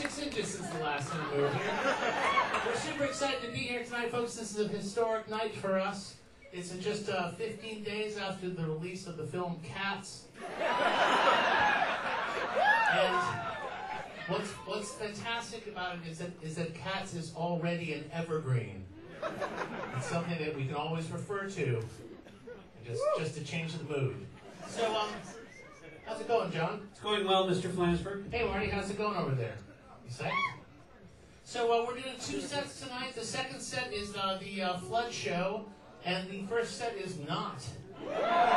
6 inches since the last time we were here. We're super excited to be here tonight, folks. This is a historic night for us. It's just 15 days after the release of the film Cats. And what's fantastic about it is that Cats is already an evergreen. It's something that we can always refer to, just to change the mood. So, how's it going, John? It's going well, Mr. Flansburgh. Hey, Marty, how's it going over there? You psyched? So, we're doing 2 sets tonight. The second set is the Flood Show, and the first set is not. We'll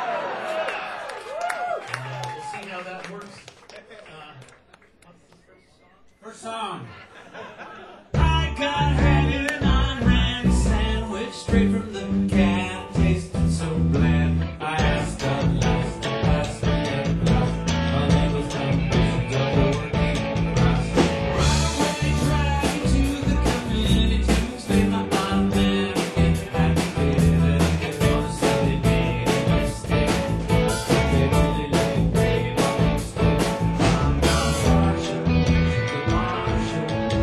see how that works. What's the First song. I got hanging on ran sandwich straight from the can, tasted so bland. I asked the last to pass the head glass. My leg was down, double working class. Right away, dragged to the community to explain my bottom man. Get happy with it, get honest that they made a mistake. They'd only let me brave on the stove. I'm not Marshall, the Marshall.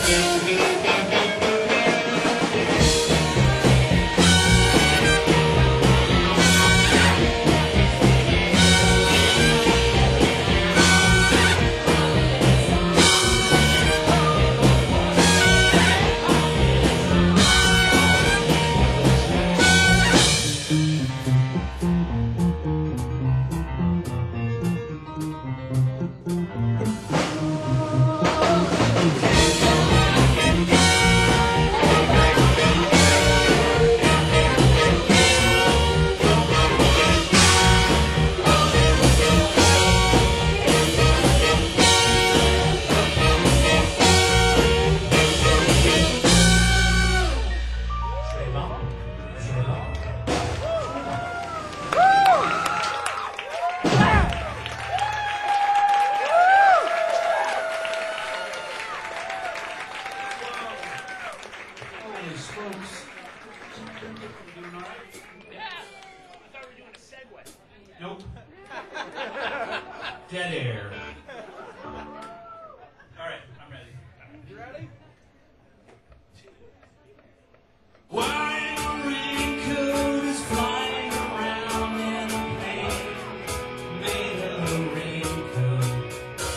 Holy smokes. You doing all right? Yeah. I thought we were doing a segue. Nope. Dead air. All right, I'm ready. You ready? Why your raincoat is flying around in a plane made of a raincoat.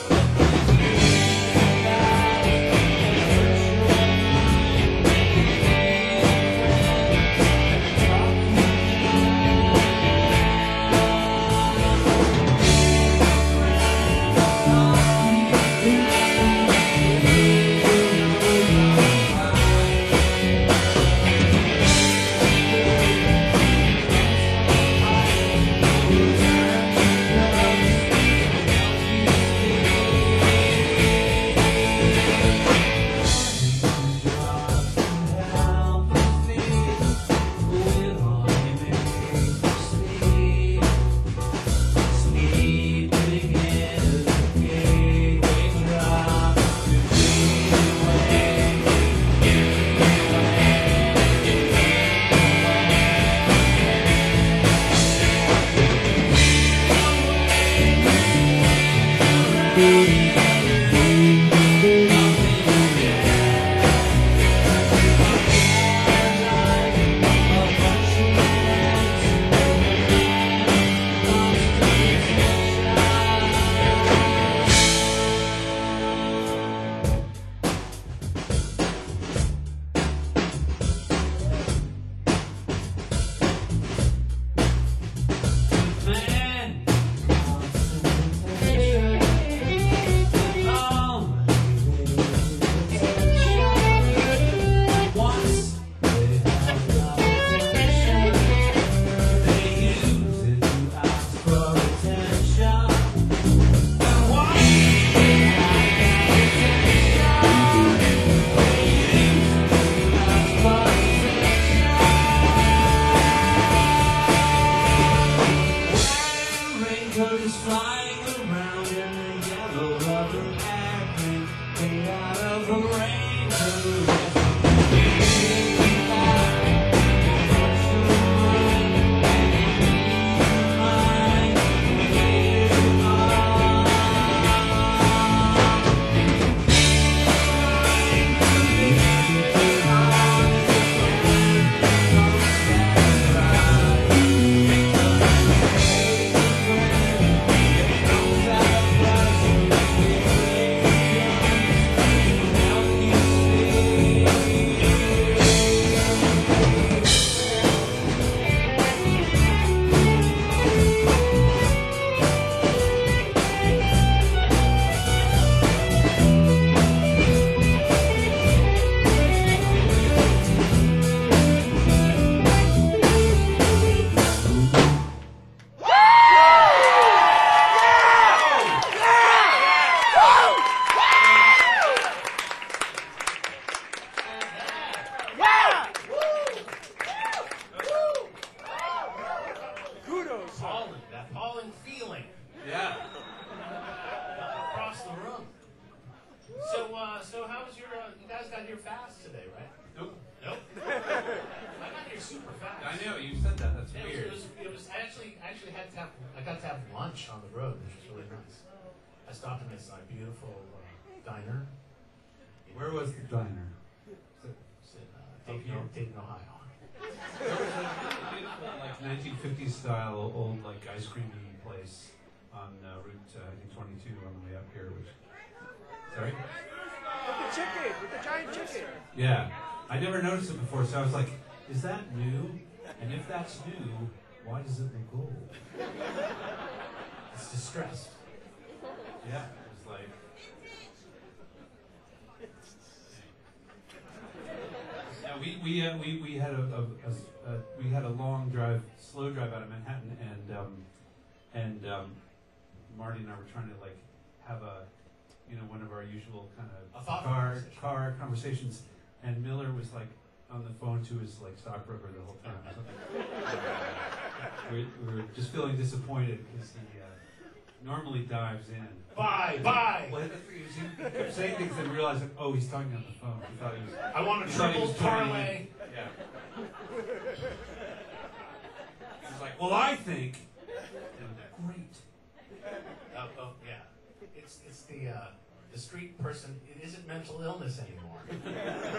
So how was your? You guys got here fast today, right? Nope. Nope. I got here super fast. I know you said that. That's Yeah, weird. it was I actually had to have. I got to have lunch on the road, which was really nice. I stopped in this beautiful diner Where was the diner? It's in Dayton, Ohio. There was a beautiful, like 1950s style old like ice creamy place on Route I think 22 on the way up here. Which, sorry? With the chicken, with the giant chicken. Yeah, I never noticed it before, so I was like, "Is that new? And if that's new, why does it look old?" It's distressed. Yeah, it was like. Yeah, we had we had a long drive, slow drive out of Manhattan, and Marty and I were trying to like have one of our usual kind A of thoughtful car conversations, and Miller was like on the phone to his like stockbroker the whole time. Or something. we were just feeling disappointed because he normally dives in. Bye. Well, he kept saying things and realized, like, oh, he's talking on the phone. He thought he was. I want a he thought he triple was joining in. parlay. Yeah. He's like, well, I think. And, great. Oh, yeah. It's the street person. It isn't mental illness anymore.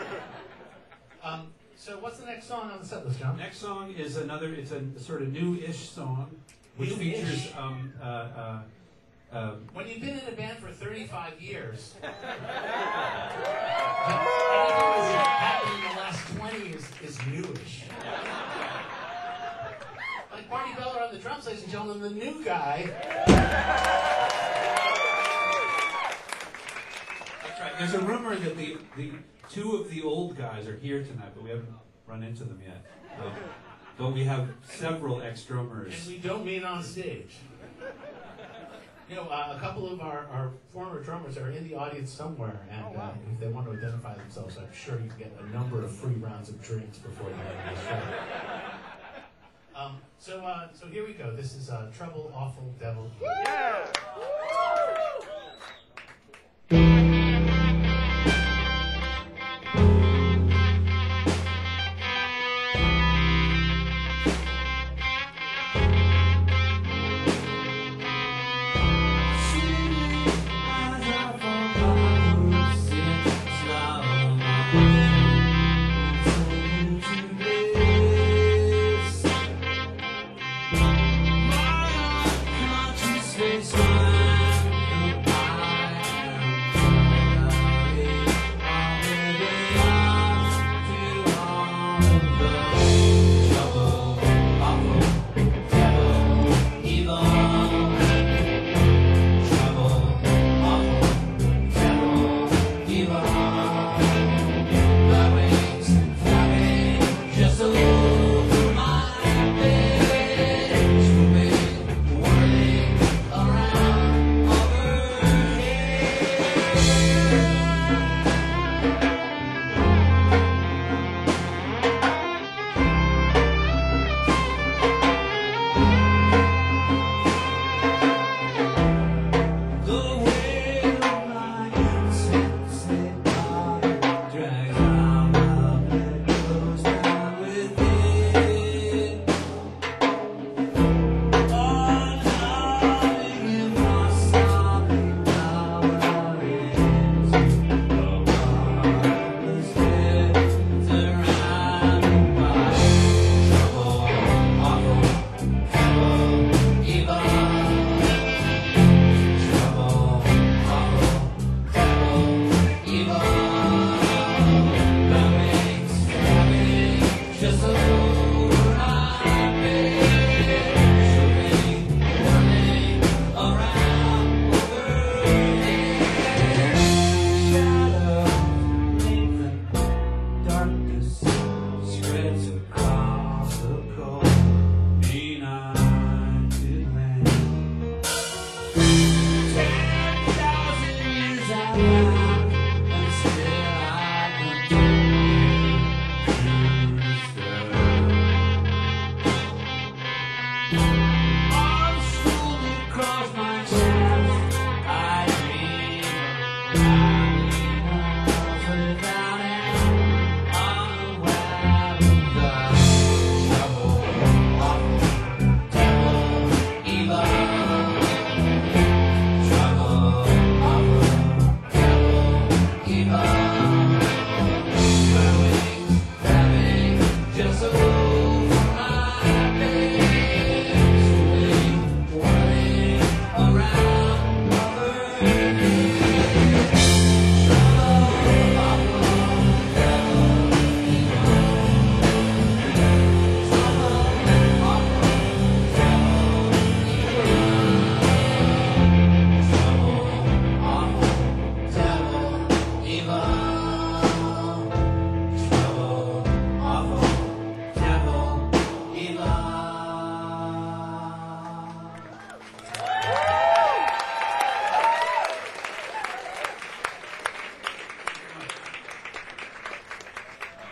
So what's the next song on the set list, John? Next song is another. It's a sort of new-ish song, which New-ish? features. When you've been in a band for 35 years, anything that's happened in the last 20 is newish. Like Barney Beller on the drums, ladies and gentlemen, the new guy. That's right. There's a rumor that the two of the old guys are here tonight, but we haven't run into them yet. But we have several ex-drummers. And we don't mean on stage. You know, a couple of our former drummers are in the audience somewhere, and if they want to identify themselves, I'm sure you can get a number of free rounds of drinks before the end of the show. So here we go. This is Trouble, Awful Devil. Yeah. Face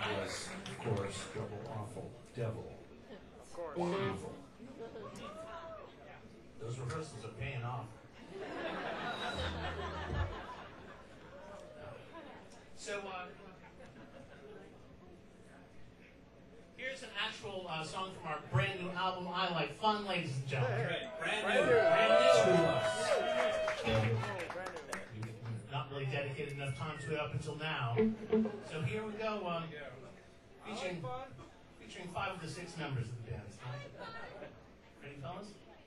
was, of course, Double Awful Devil. Of course. Evil. Those rehearsals are paying off. So, here's an actual song from our brand new album, I Like Fun, ladies and gentlemen. Brand Brand new. new. Brand new. To us. Oh, brand new. We've not really dedicated enough time to it up until now. So here we go, featuring 5 of the 6 members of the band. Ready, fellas?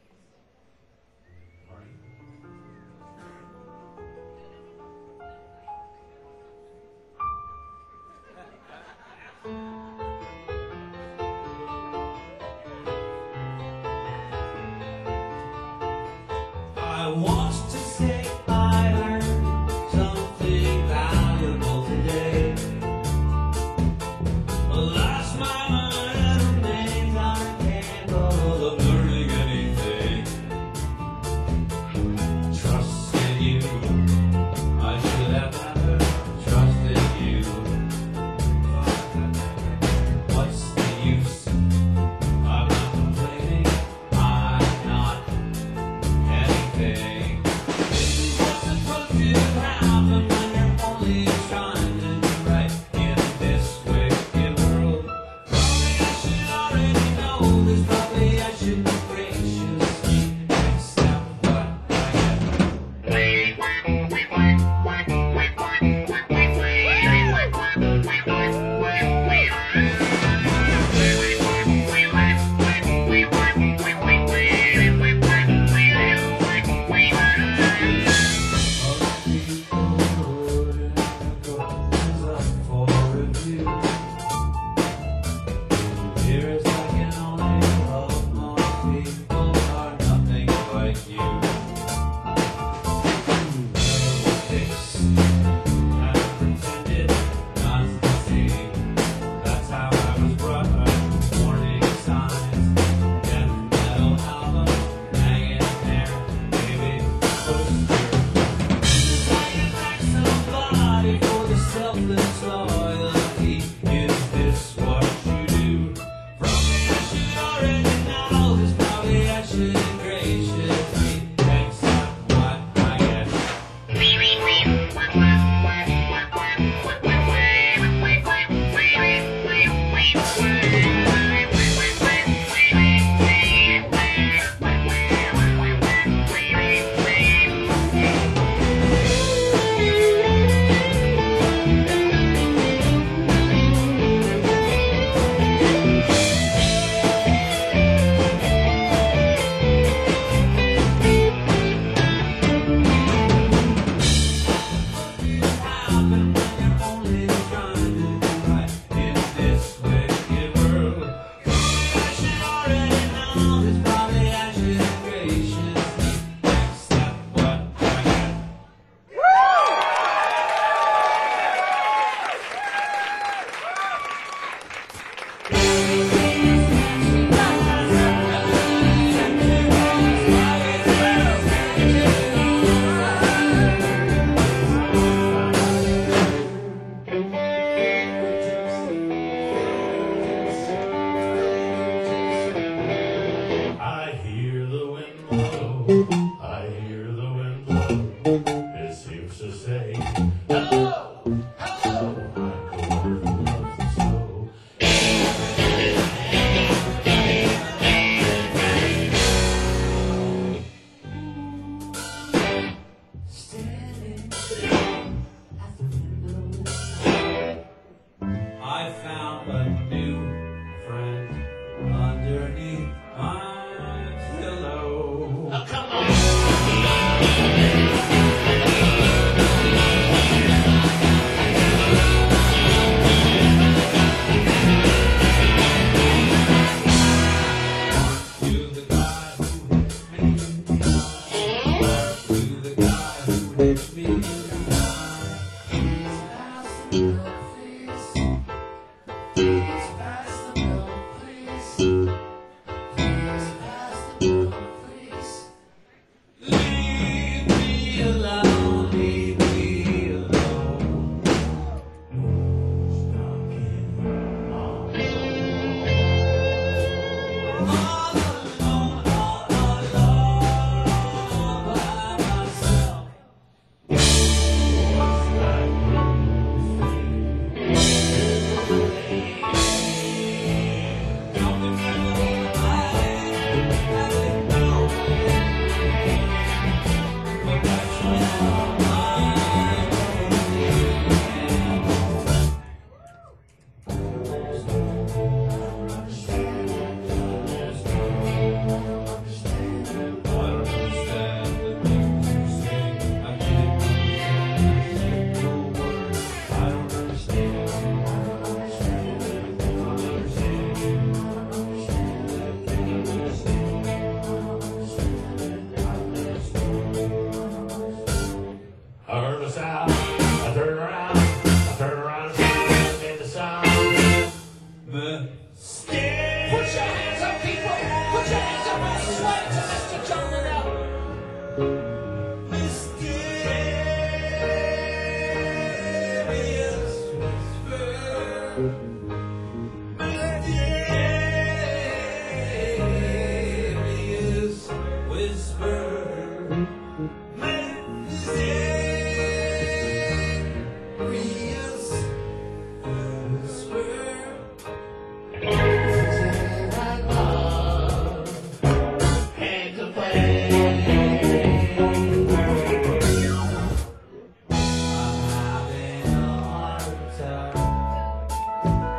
Party. I want to say I learned something valuable today. Lost my mind and remains incapable of learning anything. Trust in you, I should have never trusted you. What's the use? I'm not complaining, I'm not anything. What's supposed to happen when you're only trying to do right in this wicked world? Probably I should already know this. Probably I should graciously accept what I get. Most people wouldn't go up for review. Here is I can only hope most people are nothing like you. Fixed and pretended not to see. That's how I was brought up. Warning signs, death metal album hanging there, maybe poster. Somebody for the selfless loyalty. Is this what you do? Probably I should already know this. Probably I should graciously accept what I get. Happen when you're only trying to do right in this wicked world. Probably I should already know this. Probably I should graciously accept what I get. I hear the wind blow, I hear the wind blow. It seems to say, hello, hello. I'm the one who loves the snow. I found a new friend underneath my pillow. Oh, come on. To the guy who hit me, to the guy who hit me tonight. His house in Memphis, it's Mysterious whisper. Mysterious whisper. And to play. I'm having a hard time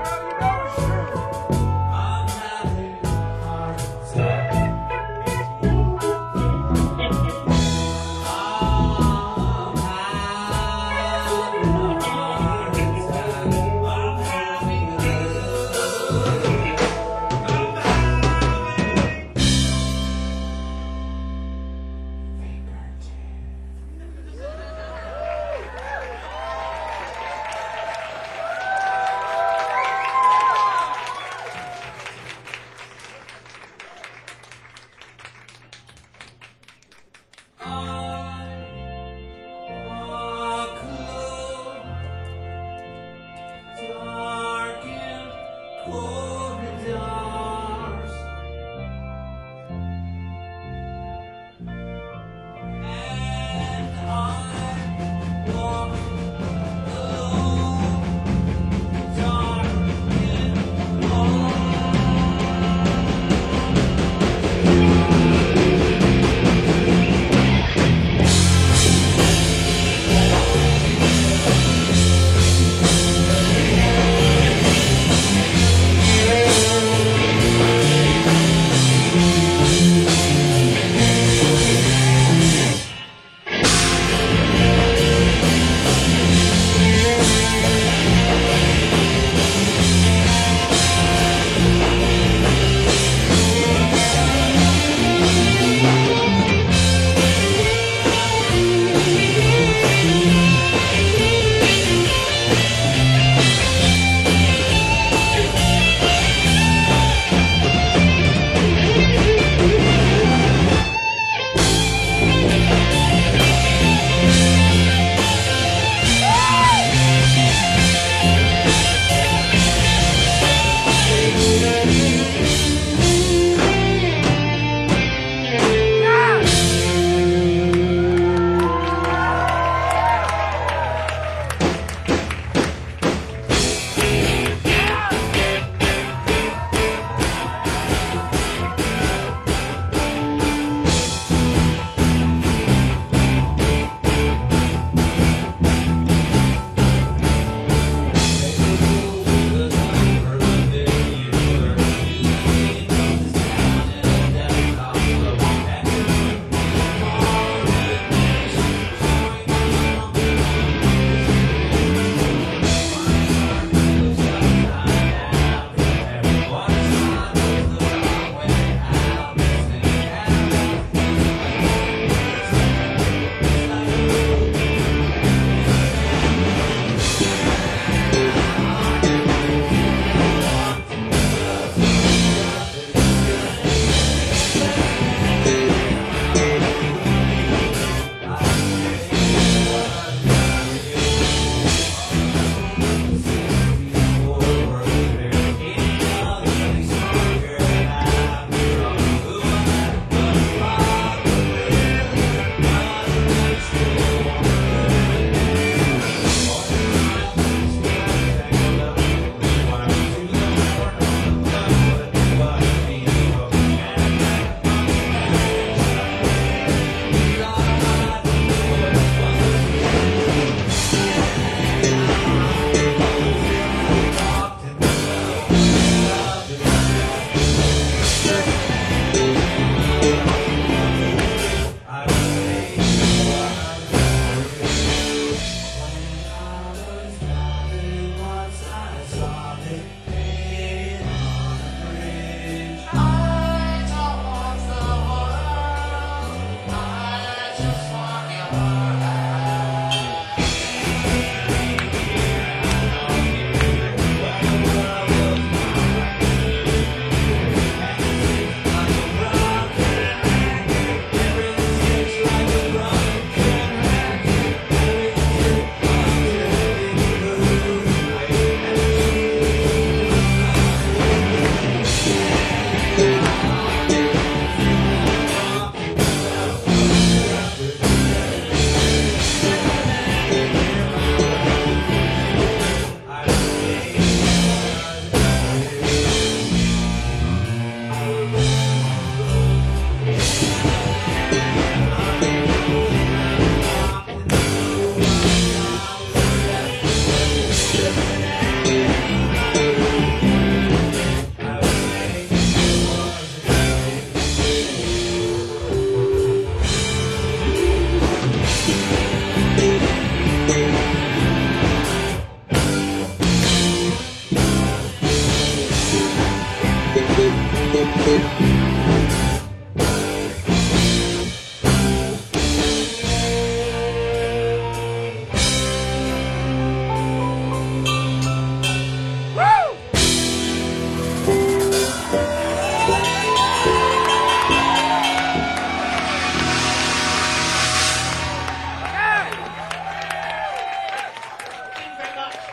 Thank you very much.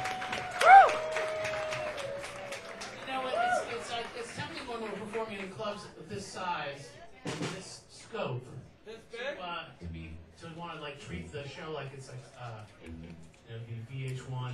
You know, it's tempting when we're performing in clubs of this size and this scope to want to like treat the show like it's like the VH1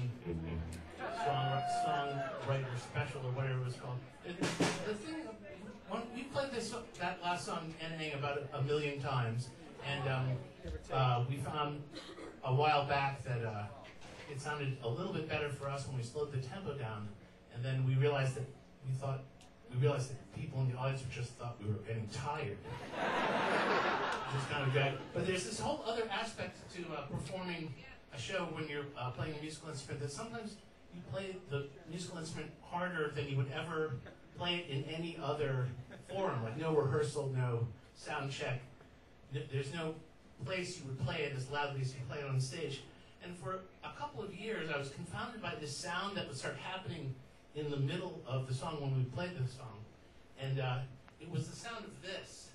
songwriter special or whatever it was called. The thing, when we played that last song NA about a million times, and we found a while back that it sounded a little bit better for us when we slowed the tempo down, and then we realized that people in the audience just thought we were getting tired. Just kind of drag. But there's this whole other aspect to performing a show when you're playing a musical instrument, that sometimes you play the musical instrument harder than you would ever play it in any other forum, like no rehearsal, no sound check. There's no place you would play it as loudly as you play it on stage. And for a couple of years, I was confounded by this sound that would start happening in the middle of the song when we played the song. And it was the sound of this.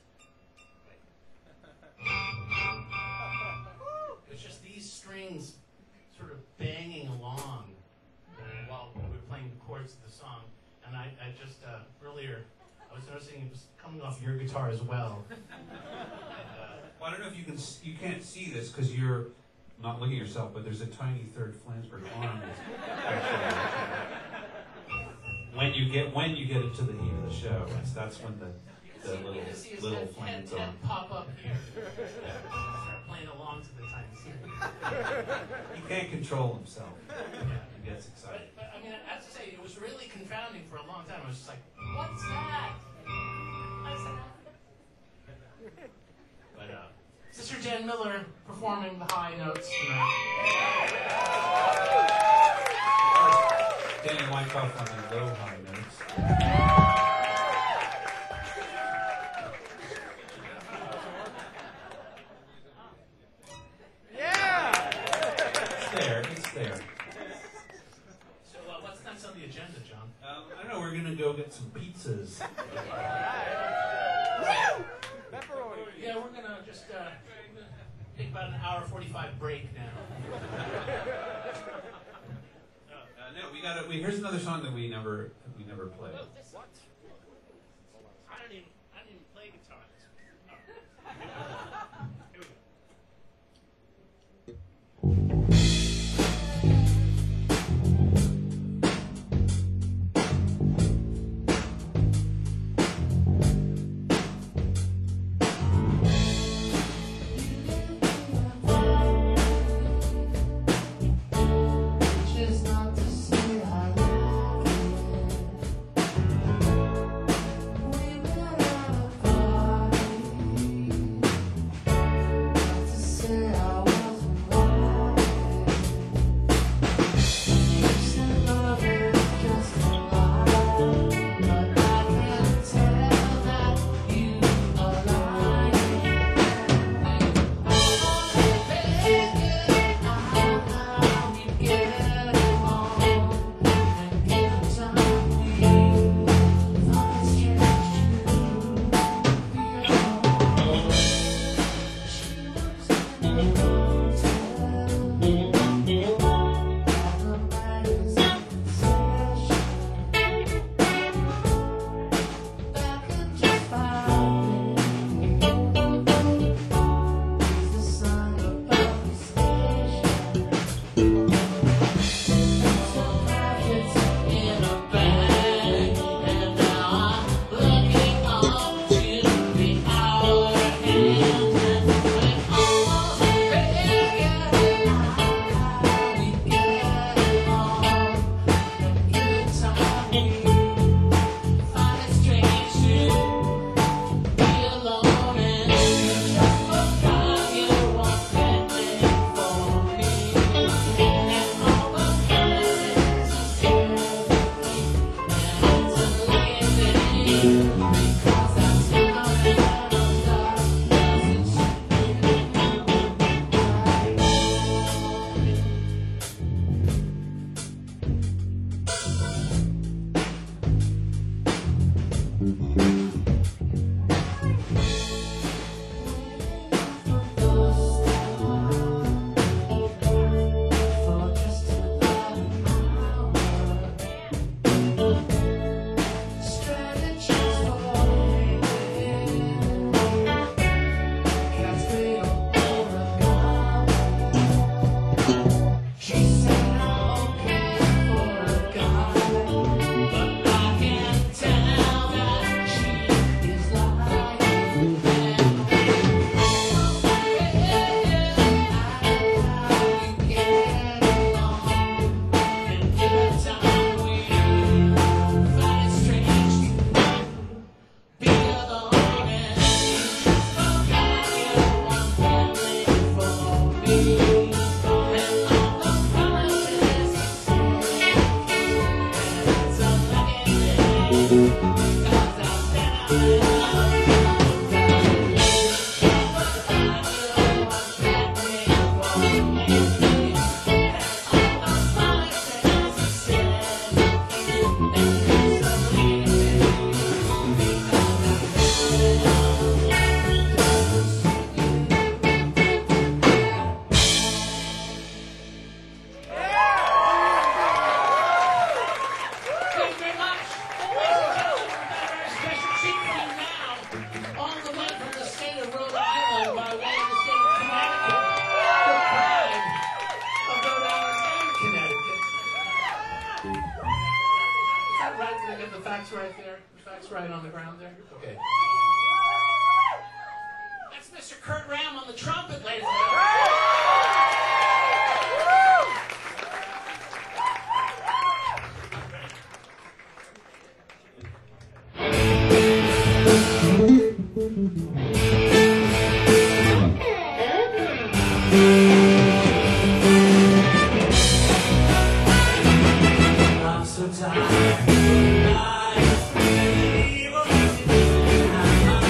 It was just these strings sort of banging along while we were playing the chords of the song. And I just, earlier, I was noticing it was coming off your guitar as well. And, Well, I don't know if you can't see this because you're not looking at yourself, but there's a tiny third Flansburgh arm. When you get it to the heat of the show, that's when the little flames on. Pop up here. Start playing along to the tiny scene. He can't control himself. He gets excited. But I mean, I have to say, it was really confounding for a long time. I was just like, what's that? What's that? But Sister Jen Miller performing the high notes tonight. Danny Wyckoff on the low high notes. It's there. So what's next on the agenda, John? I don't know, we're going to go get some pizzas. Yeah, we're going to just take about an hour 45 break now. No, here's another song that we never played. What? I didn't even play guitar. Here we go. Just not to say I love you. We met at a party. that right? Did I get the facts right there? The facts right on the ground there? Okay. That's Mr. Kurt Ram on the trumpet, ladies and gentlemen. I'm so tired. I believe I'm my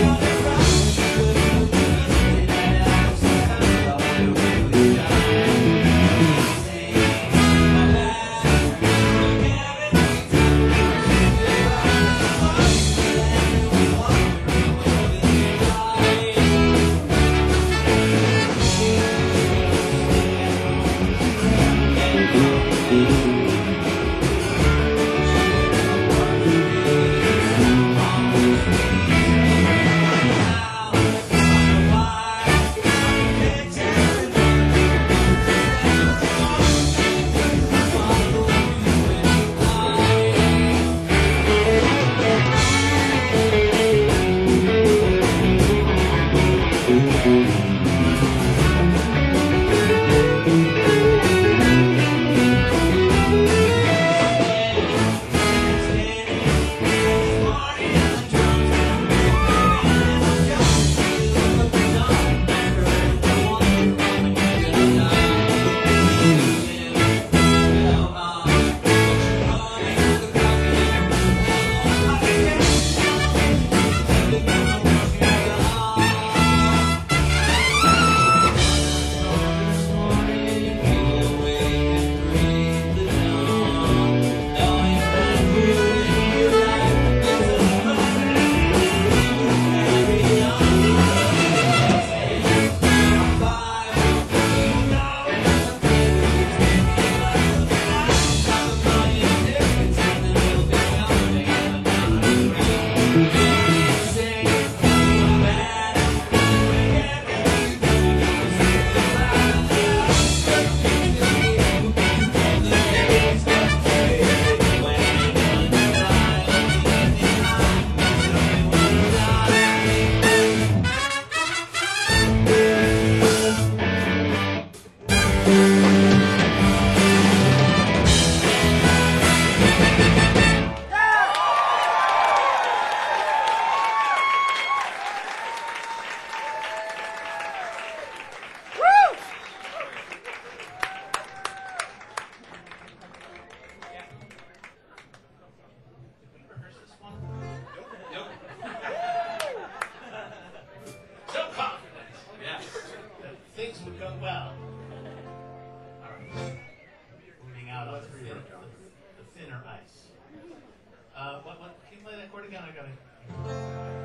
Can you play that chord again? I gotta.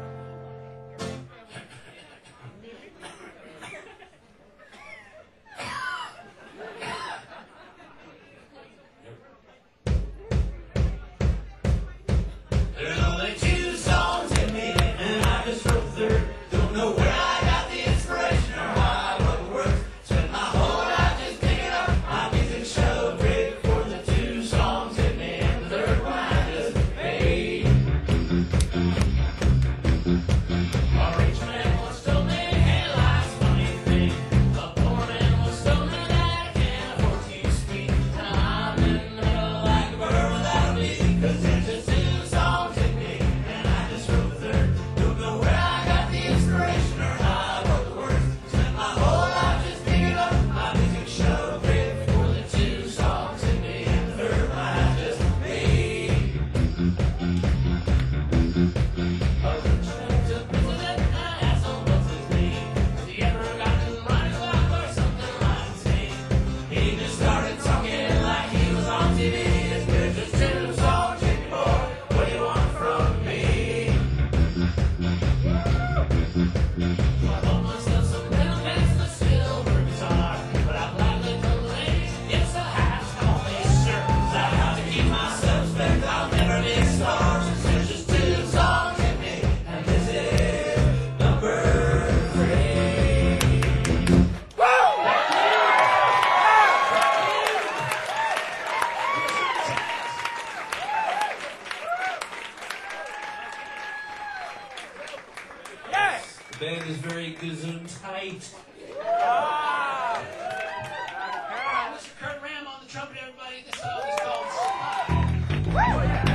There's only two songs in me, and I just wrote the third. Don't know where I got the inspiration or how I wrote the words. Spent my whole life just picking up my music show. Great for the two songs in me, and the third one I just made. band is very gesundheit. Mr. Kurt Ram on the trumpet, everybody. This song is called Spot.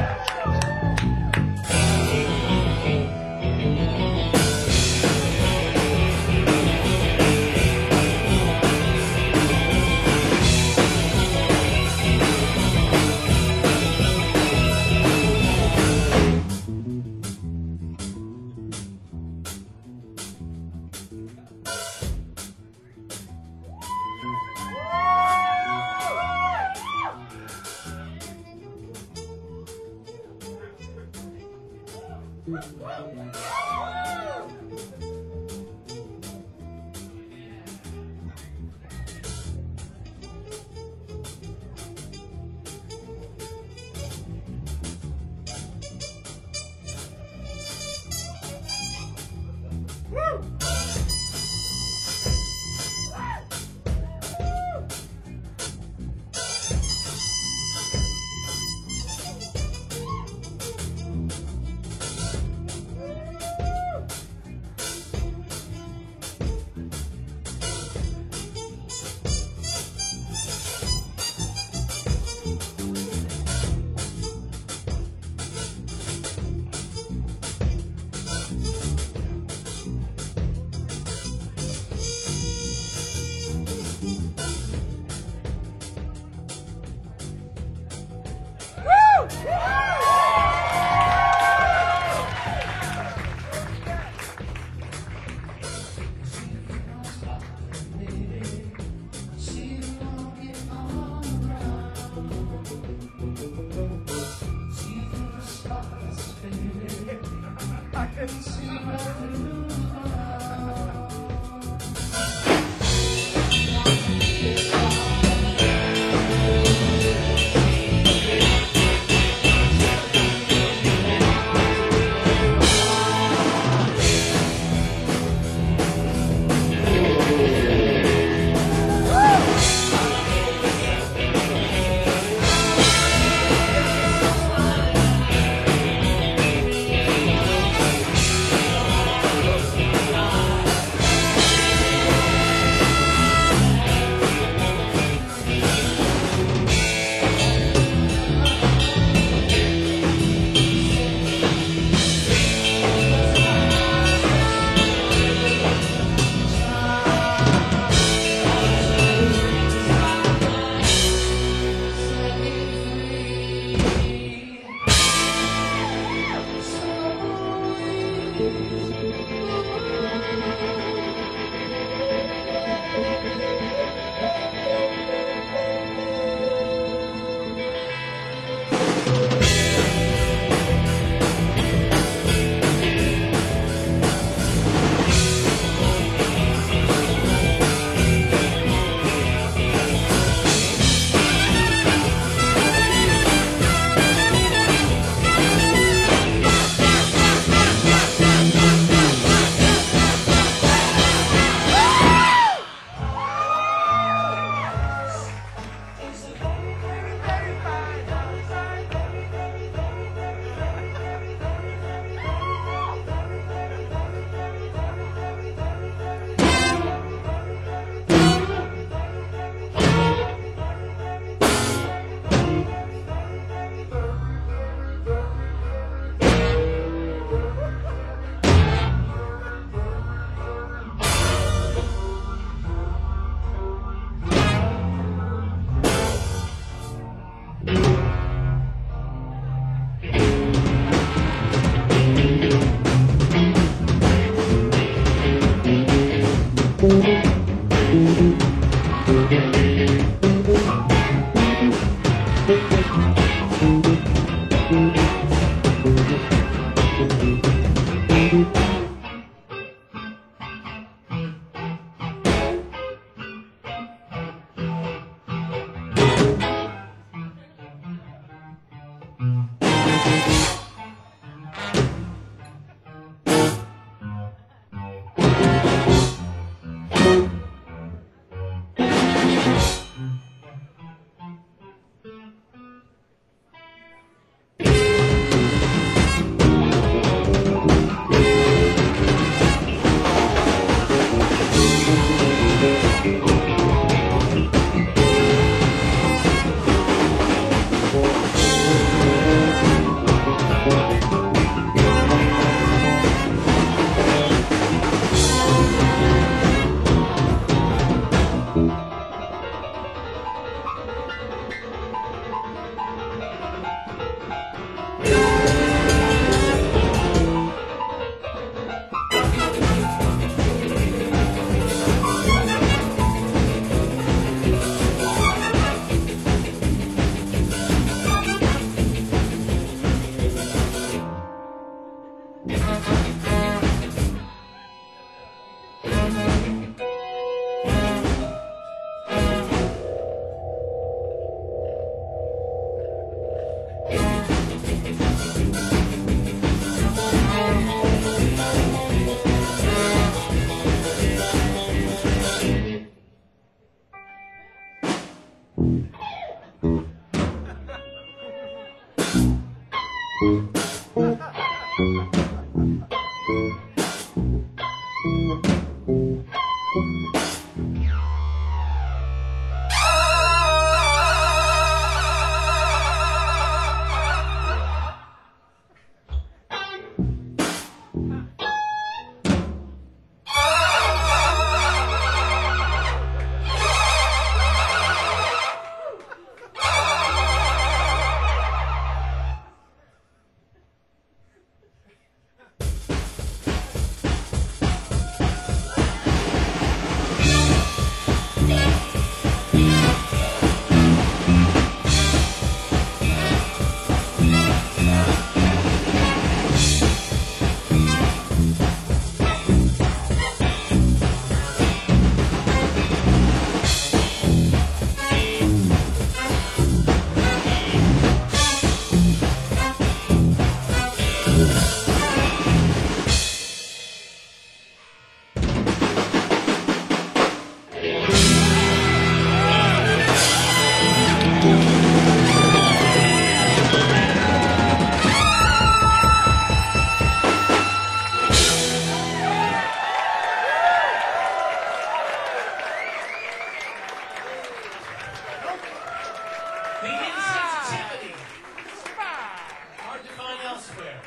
The insensitivity. Hard to find elsewhere.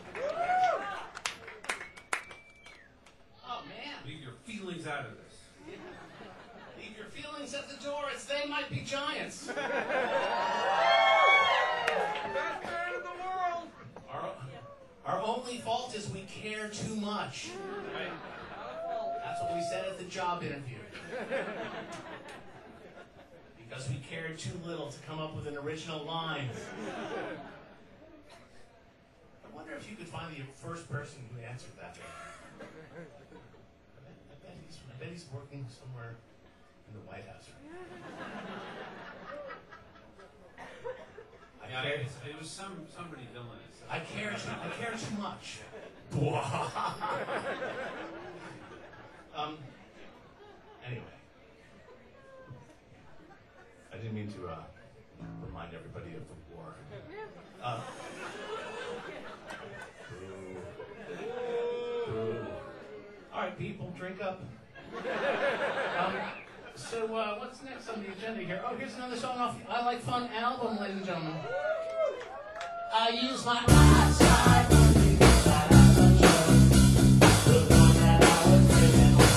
Oh, man. Leave your feelings out of this. Leave your feelings at the door, as they might be giants. Best band in the world. Our only fault is we care too much. Right? That's what we said at the job interview. Because we cared too little to come up with an original line. I wonder if you could find the first person who answered that. I bet he's working somewhere in the White House right now. Yeah, it was somebody villainous. I care too much. Anyway, I didn't mean to remind everybody of the war. Boo. All right, people, drink up. So what's next on the agenda here? Oh, here's another song off the I Like Fun album, ladies and gentlemen. I use my eyesight on the inside of the show. The one that I was given was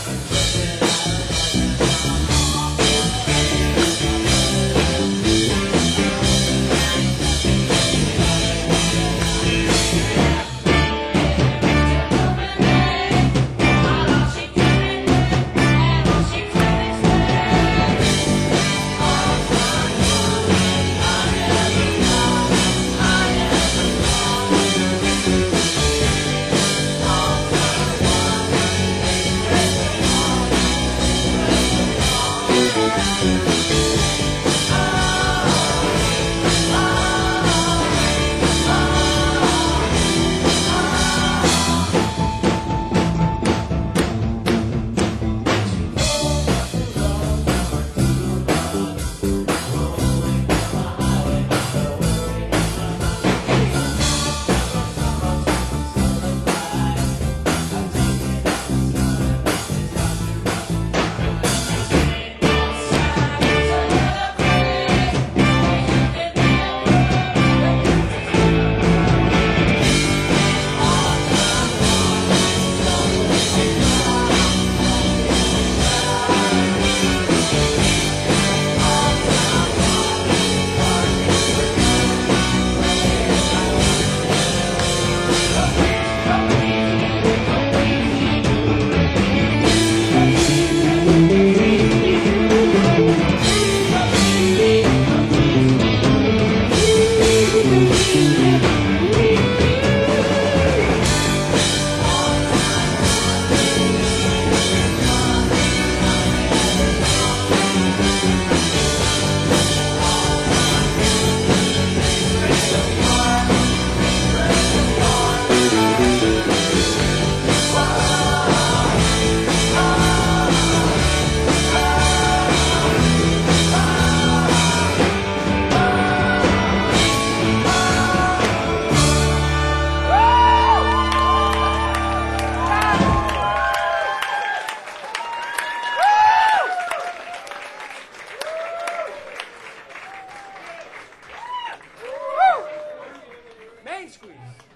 Brain Squeeze.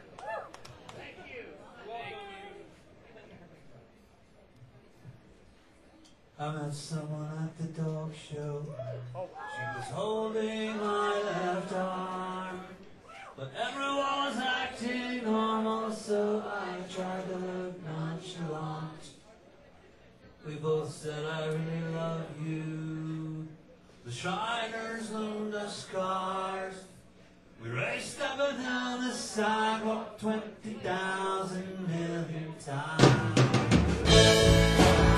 I met someone at the dog show. She was holding my left arm, but everyone was acting normal, so I tried to look nonchalant. We both said I really love you. The Shriners loomed as scars. We raced up and down the sidewalk 20,000 million times.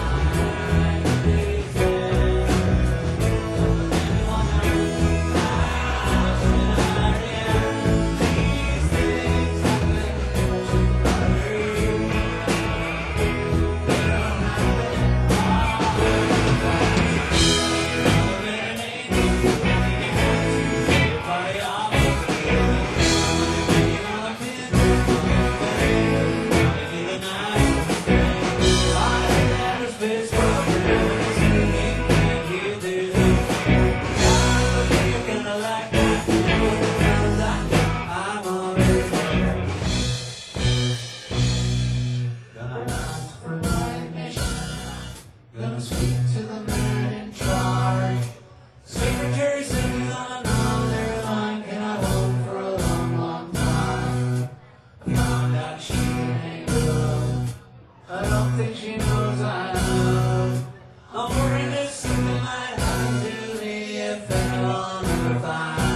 Gonna speak to the man in charge. Secretary said he's on another line. Can I hold for a long, long time? Found out she ain't good. I don't think she knows I love. I'm worried that something might happen to me if anyone ever finds.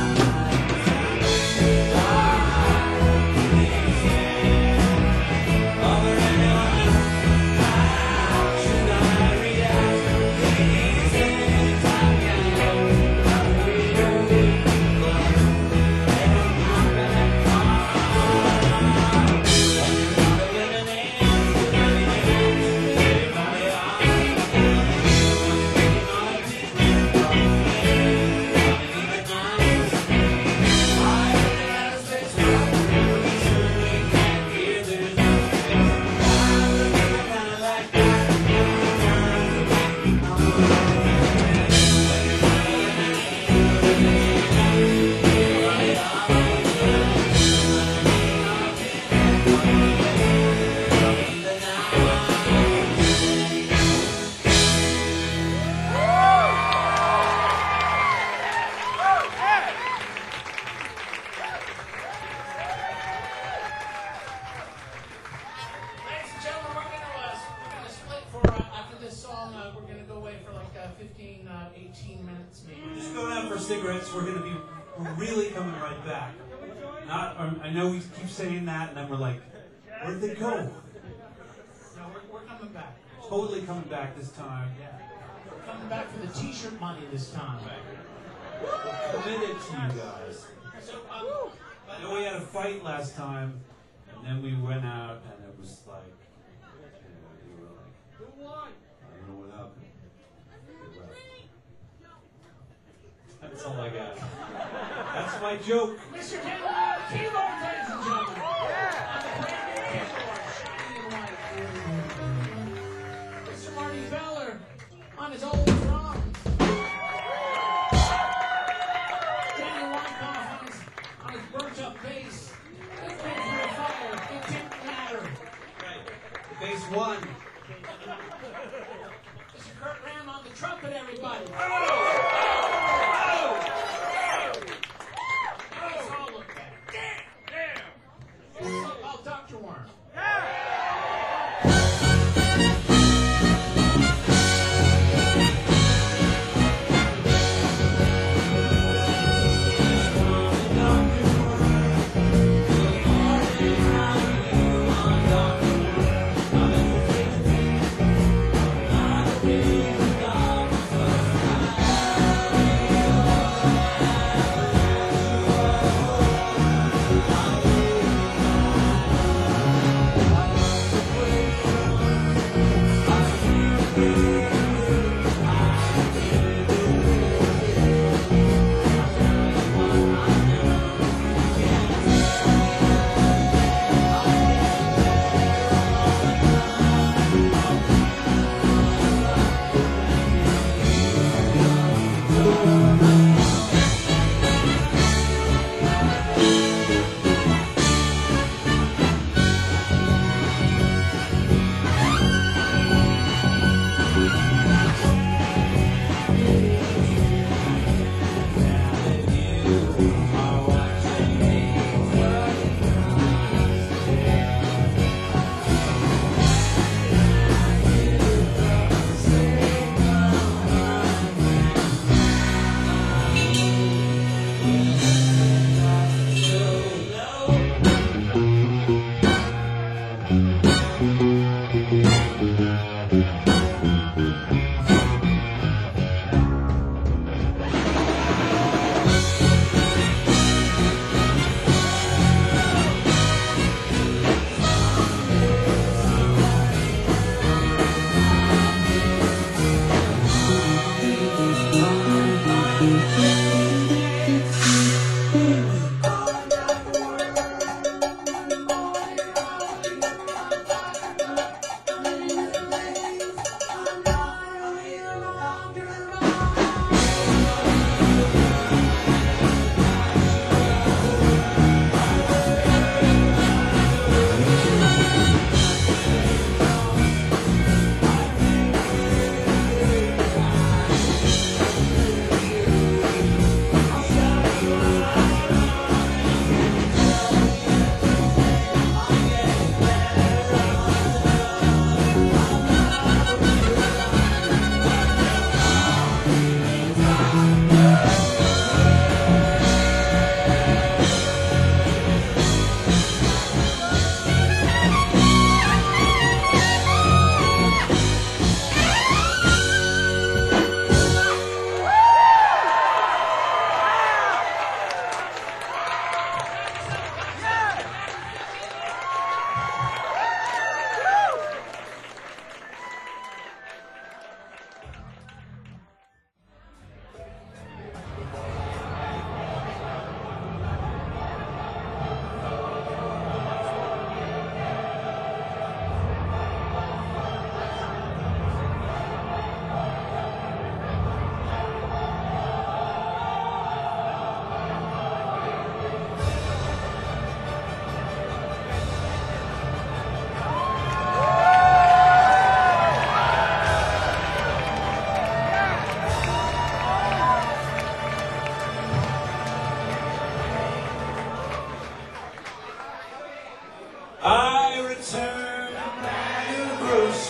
Ladies and gentlemen, we're gonna split for after this song. We're gonna go away for like 15, 18 minutes maybe. Just going out for cigarettes. We're really coming right back. I know we keep saying that, and then we're like, where'd they go? No, we're coming back. Totally coming back this time. Yeah, we're coming back for the T-shirt money this time. We're committed to you guys. So, I know we had a fight last time, and then we went out, and it was like, you were like, Who won? I don't know what happened. That's all I got. That's my joke. Mr. Taylor, keyboard, ladies and gentlemen. On the brand new keyboard, shining white. Mr. Marty Feller on his old drums. Danny Wyckoff on his burnt-up bass. It went through the fire. It didn't matter. Base one. Mr. Kurt Ram on the trumpet, everybody. Let's all look back. Damn! It's all about Dr. Worm. I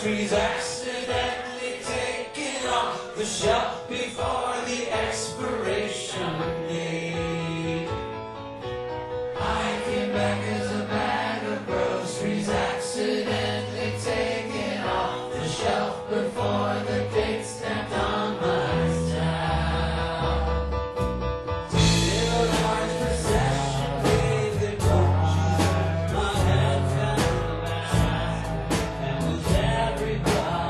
groceries accidentally taken off the shelf before the expiration date. I came back as a bag of groceries accidentally taken off the shelf before the date stamped on my towel. Still a large procession waved their torches. My head fell in the back, and was everybody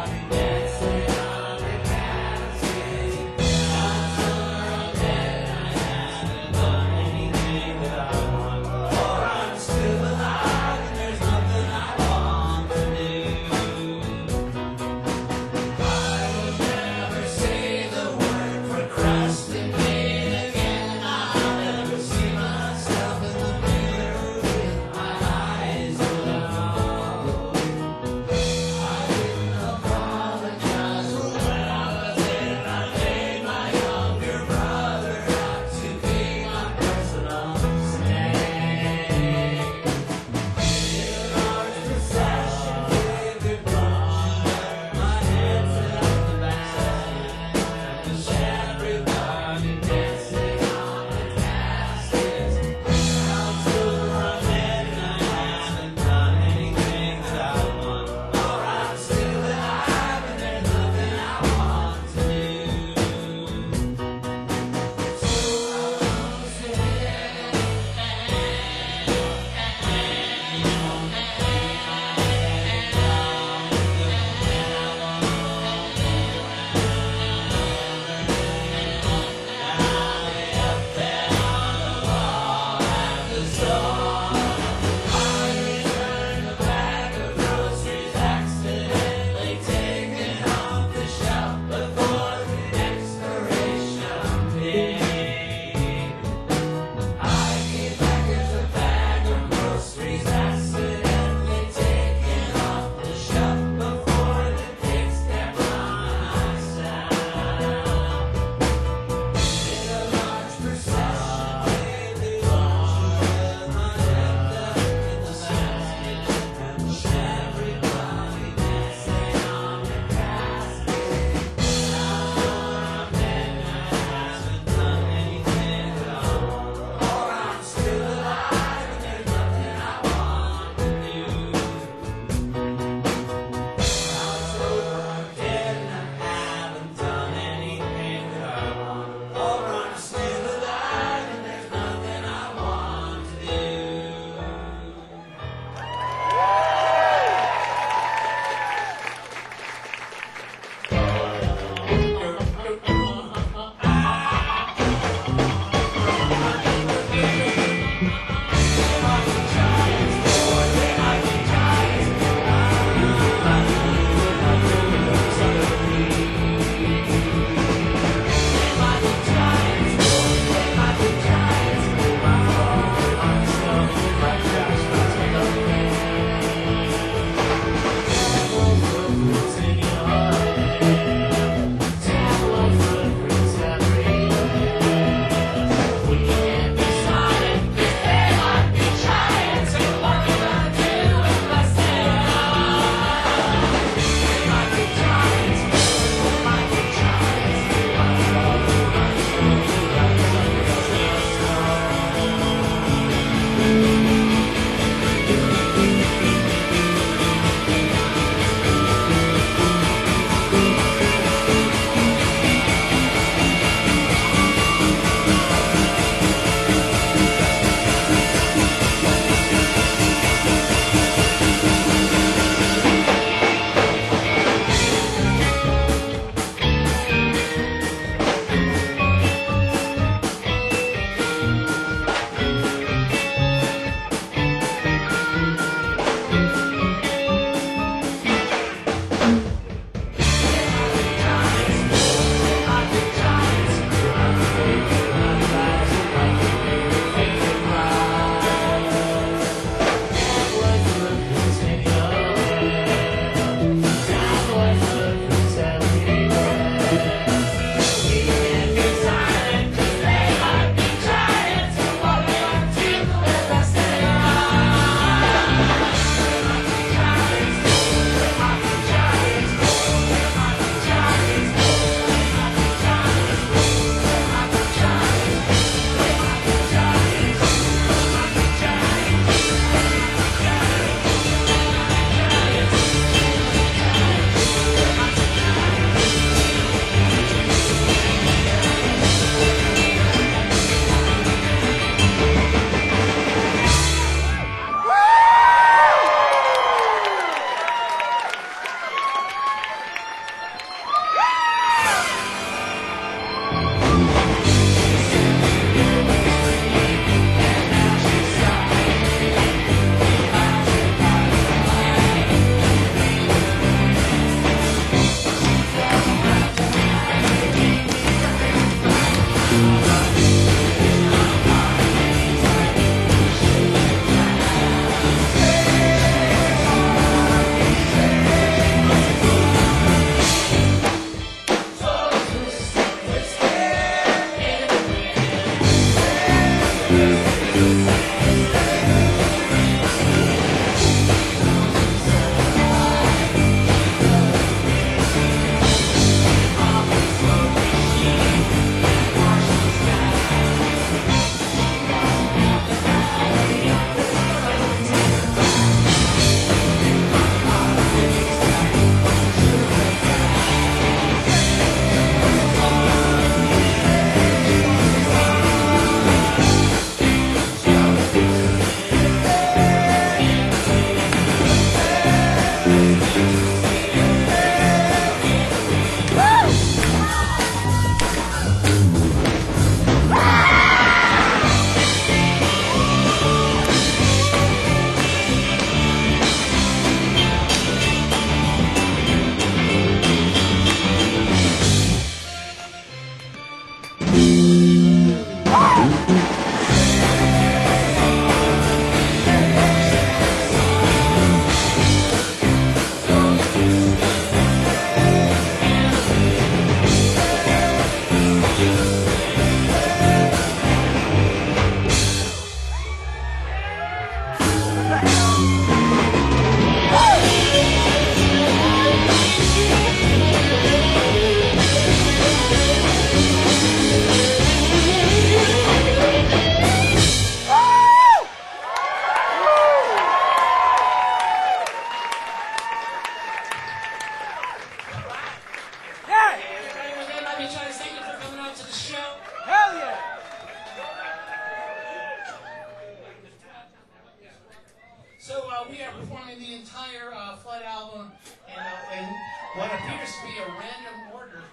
So we are performing the entire Flood album in what appears to be a random order.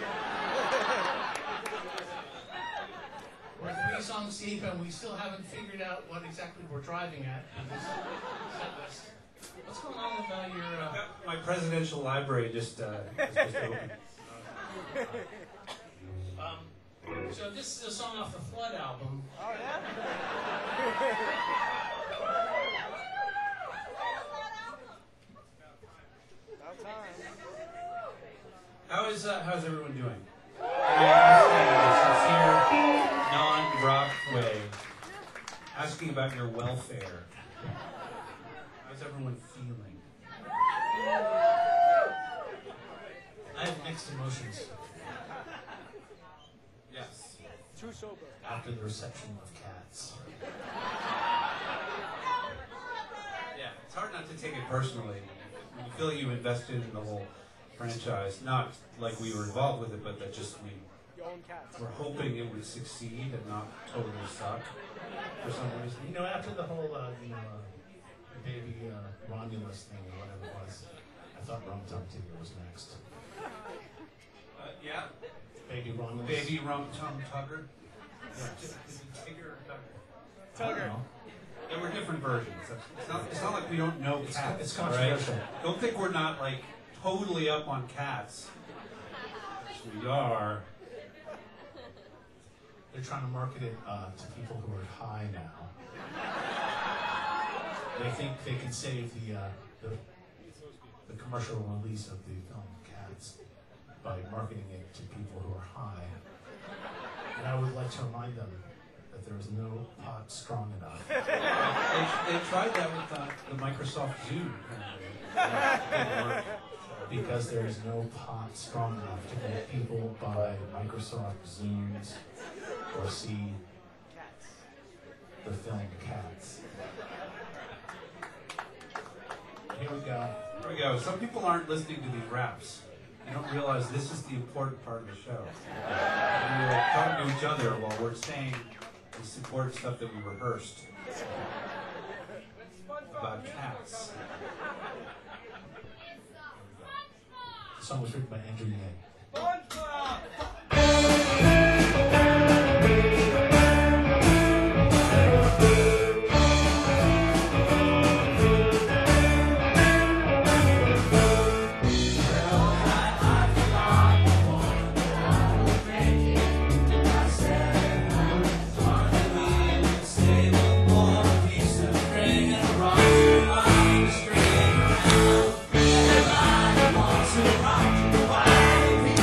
We're 3 songs deep, and we still haven't figured out what exactly we're driving at in this set list. What's going on with your... My presidential library just opened. So this is a song off the Flood album. Oh, yeah? About time. How's everyone doing? In a sincere, non-rock way, asking about your welfare. How's everyone feeling? I have mixed emotions Yes. Too sober. after the reception of Cats. Yeah, it's hard not to take it personally. You feel you invested in the whole franchise, not like we were involved with it, but that just Your own cats. we're hoping it would succeed and not totally suck for some reason. You know, after the whole, baby Romulus thing or whatever it was, I thought Rum Tum Tigger was next. Yeah. Baby Romulus. Baby Rum Tum Tugger. Yeah. Tigger or Tugger? I don't know. There were different versions. It's not like we don't know cats. It's all controversial. Right? Don't think we're not like totally up on cats. Yes, we are. They're trying to market it to people who are high now. They think they can save the commercial release of the film Cats by marketing it to people who are high. And I would like to remind them that there is no pot strong enough. They tried that with the Microsoft Zoom. Didn't work. Because there is no pot strong enough to make people buy Microsoft Zooms or see the film Cats. Here we go. Here we go. Some people aren't listening to these raps. They don't realize this is the important part of the show. And we're talking to each other while we're saying the support stuff that we rehearsed about cats. The song was written by Andrew Yang. SpongeBob! Everybody wants to rock the wild.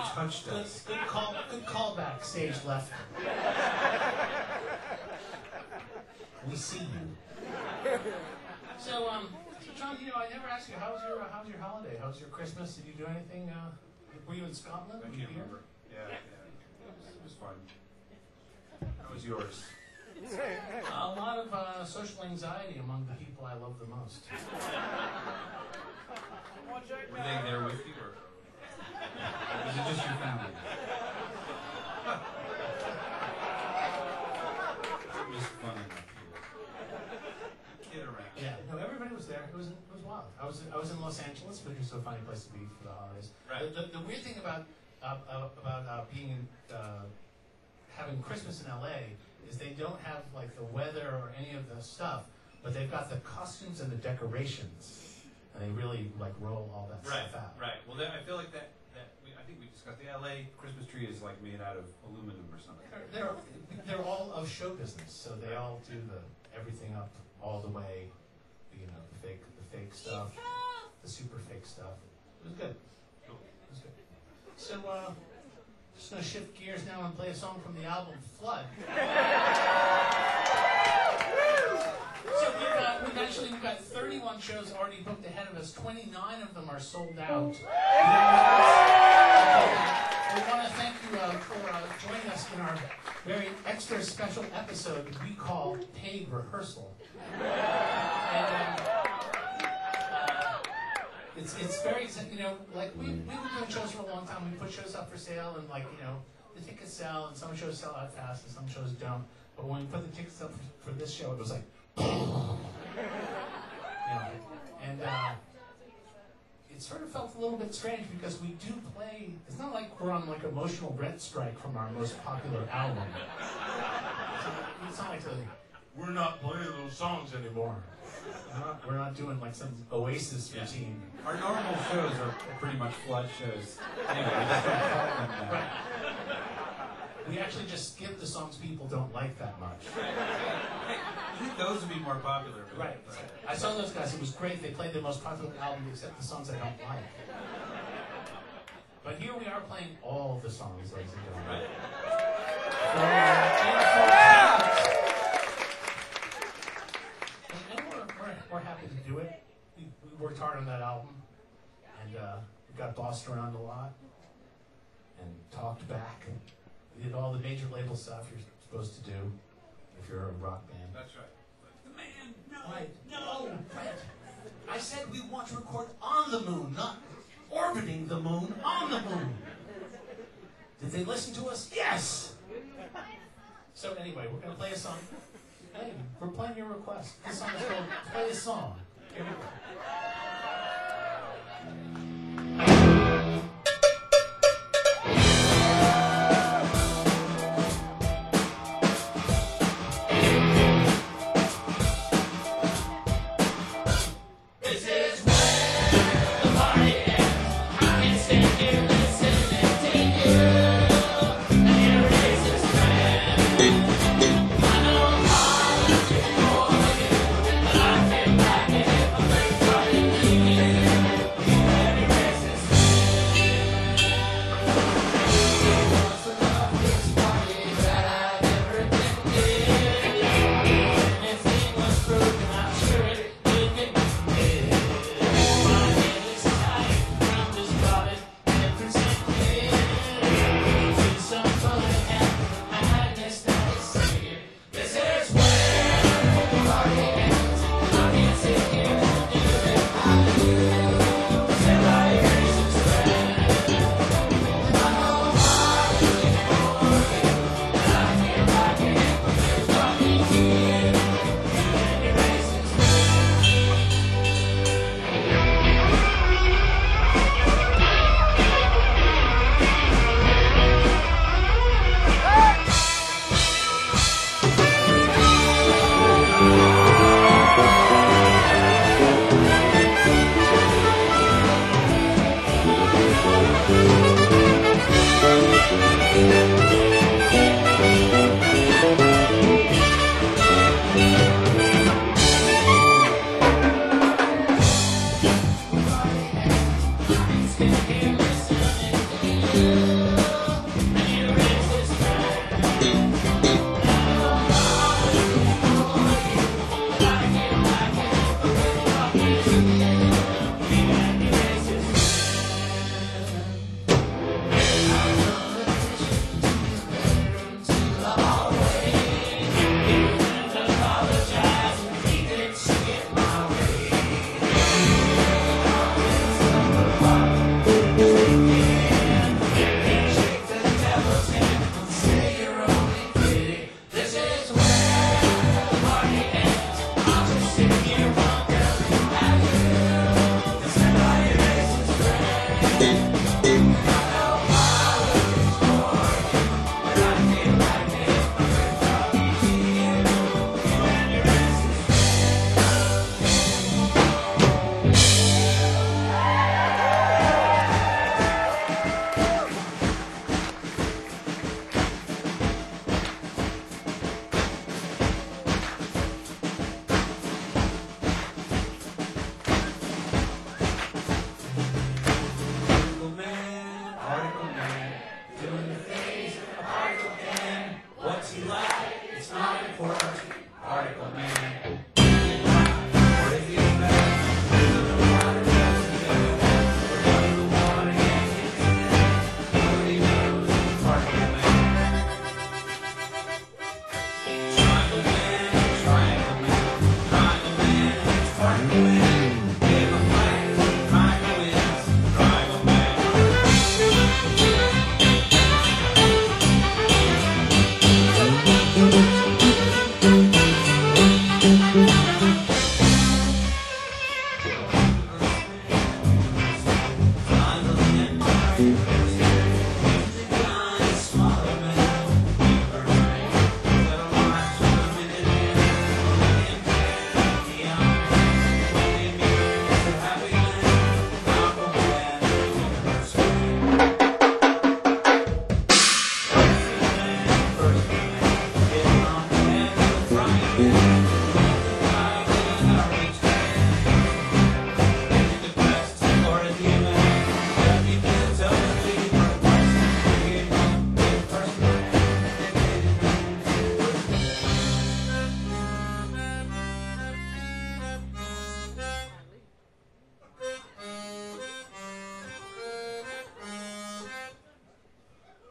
touched Good, us. good callback, stage left. We see you. So, John, I never asked you, how's your holiday? How's your Christmas? Did you do anything? Were you in Scotland? I Were you can't here? remember. Yeah. It was fun. How was yours? A lot of social anxiety among the people I love the most. Were they there with you, or was it just your family? It was fun enough here. Get around. Yeah, no, everybody was there. It was wild. I was in Los Angeles, which is a funny place to be for the holidays. Right. The weird thing about being in, having Christmas in LA is they don't have like the weather or any of the stuff, but they've got the costumes and the decorations, and they really like roll all that stuff out. Right. Well, I feel like I think we discussed the LA Christmas tree is like made out of aluminum or something. They're all of show business, so they all do everything up all the way, the fake stuff, the super fake stuff. It was good. Cool. It was good. So, just gonna shift gears now and play a song from the album Flood. So we've got 31 shows already booked ahead of us. 29 of them are sold out. We want to thank you for joining us in our very extra special episode we call Paid Rehearsal. And, it's very, like we've been doing shows for a long time. We put shows up for sale, and the tickets sell, and some shows sell out fast, and some shows don't. But when we put the tickets up for this show, it was like, and it sort of felt a little bit strange because we do play. It's not like we're on like emotional rent strike from our most popular album. It's not like we're not playing those songs anymore. We're not doing like some Oasis routine. Our normal shows are pretty much Flood shows. Anyway, we just don't call them that. Right. We actually just skip the songs people don't like that much. I think those would be more popular. Right. I saw those guys. It was great. They played their most popular album except the songs I don't like. But here we are playing all of the songs, ladies and gentlemen. And we're happy to do it. We worked hard on that album, and we got bossed around a lot, and talked back. We did all the major label stuff you're supposed to do if you're a rock band. That's right. The man, no, Right. no. Right. I said we want to record on the moon, not orbiting the moon, on the moon. Did they listen to us? Yes! So anyway, we're going to play a song. Hey, we're playing your request. This song is called Play a Song. Here we go. Listen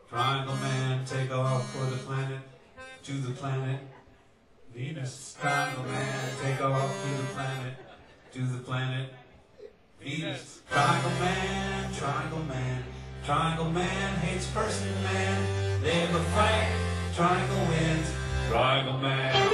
Triangle Man, take off for the planet, to the planet Venus. Triangle Man, take off to the planet, to the planet Venus. Triangle Man, Triangle Man, Triangle Man hates person man. They have a fight, Triangle wins. Triangle Man.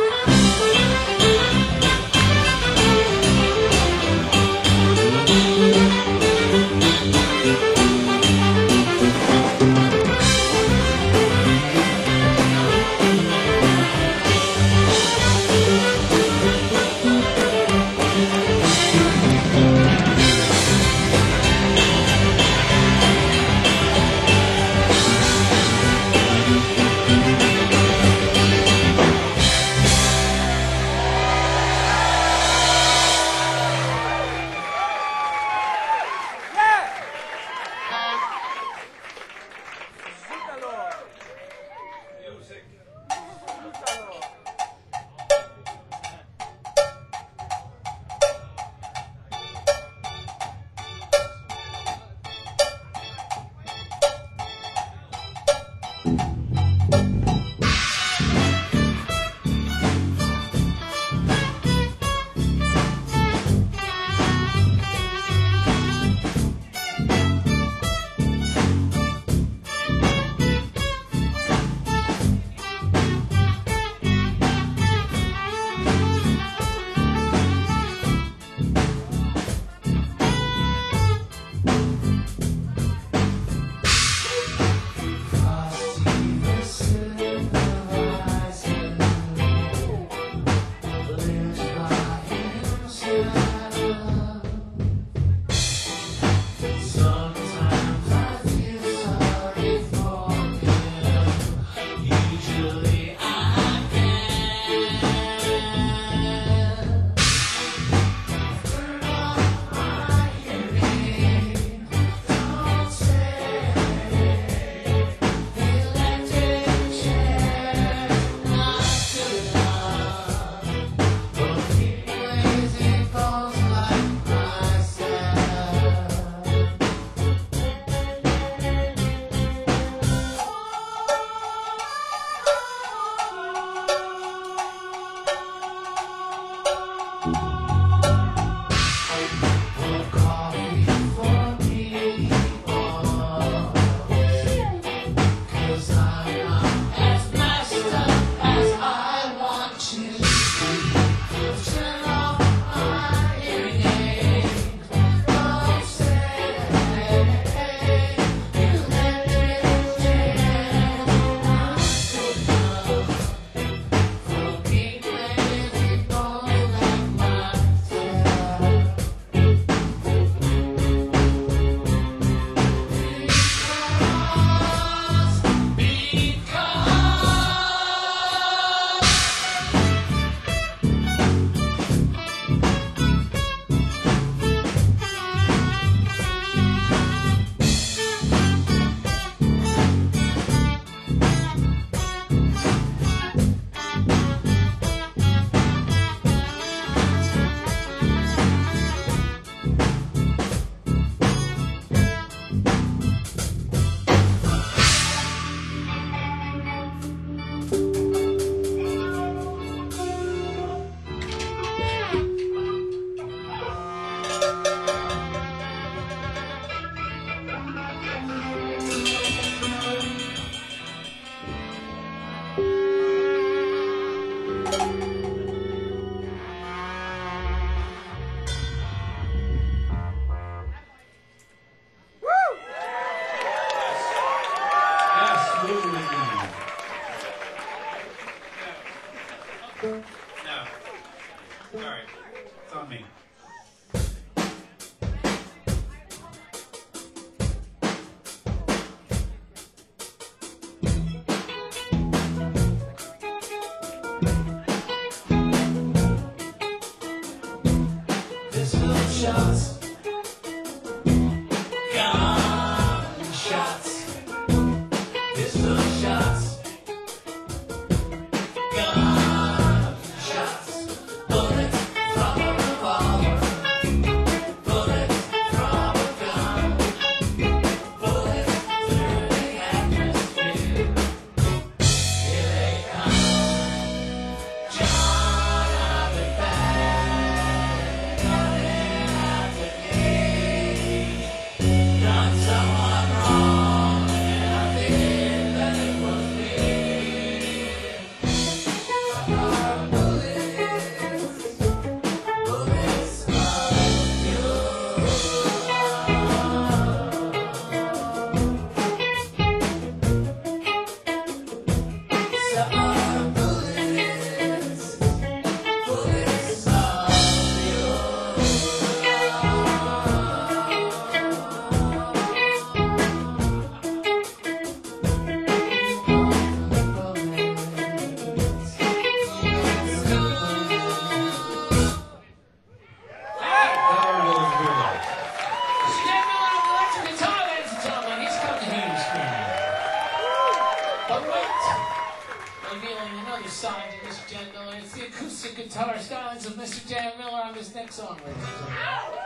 side of Mr. Dan Miller. It's the acoustic guitar stylings of Mr. Dan Miller on this next song, ladies and gentlemen.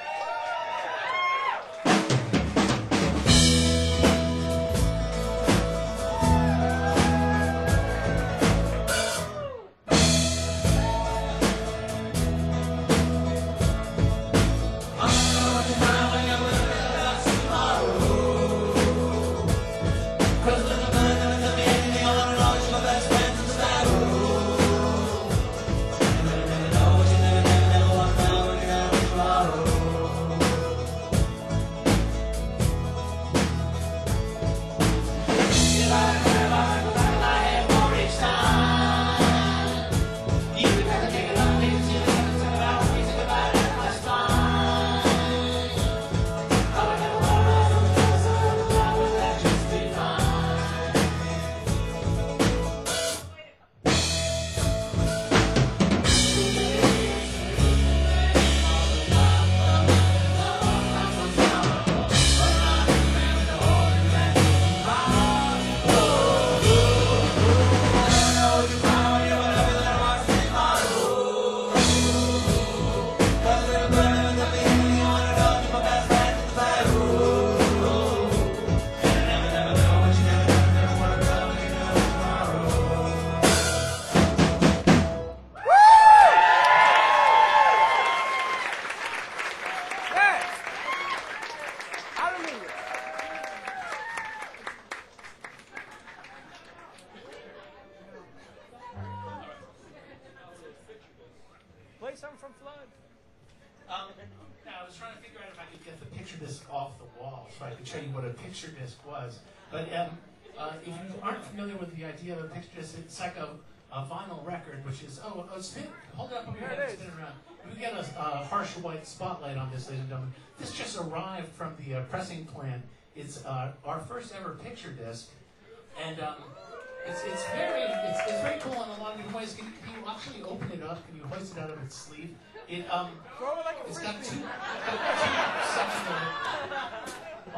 Play something from Flood. Now, I was trying to figure out if I could get the picture disc off the wall so I could show you what a picture disc was. But if you aren't familiar with the idea of a picture disc, it's like a vinyl record, which is, spin, hold it up over your head and spin it around. We get a harsh white spotlight on this, ladies and gentlemen. This just arrived from the pressing plant. It's our first ever picture disc, and it's very cool in a lot of different ways. Can you actually open it up? Can you hoist it out of its sleeve? Throw it like a It's got frisbee. two sections of it.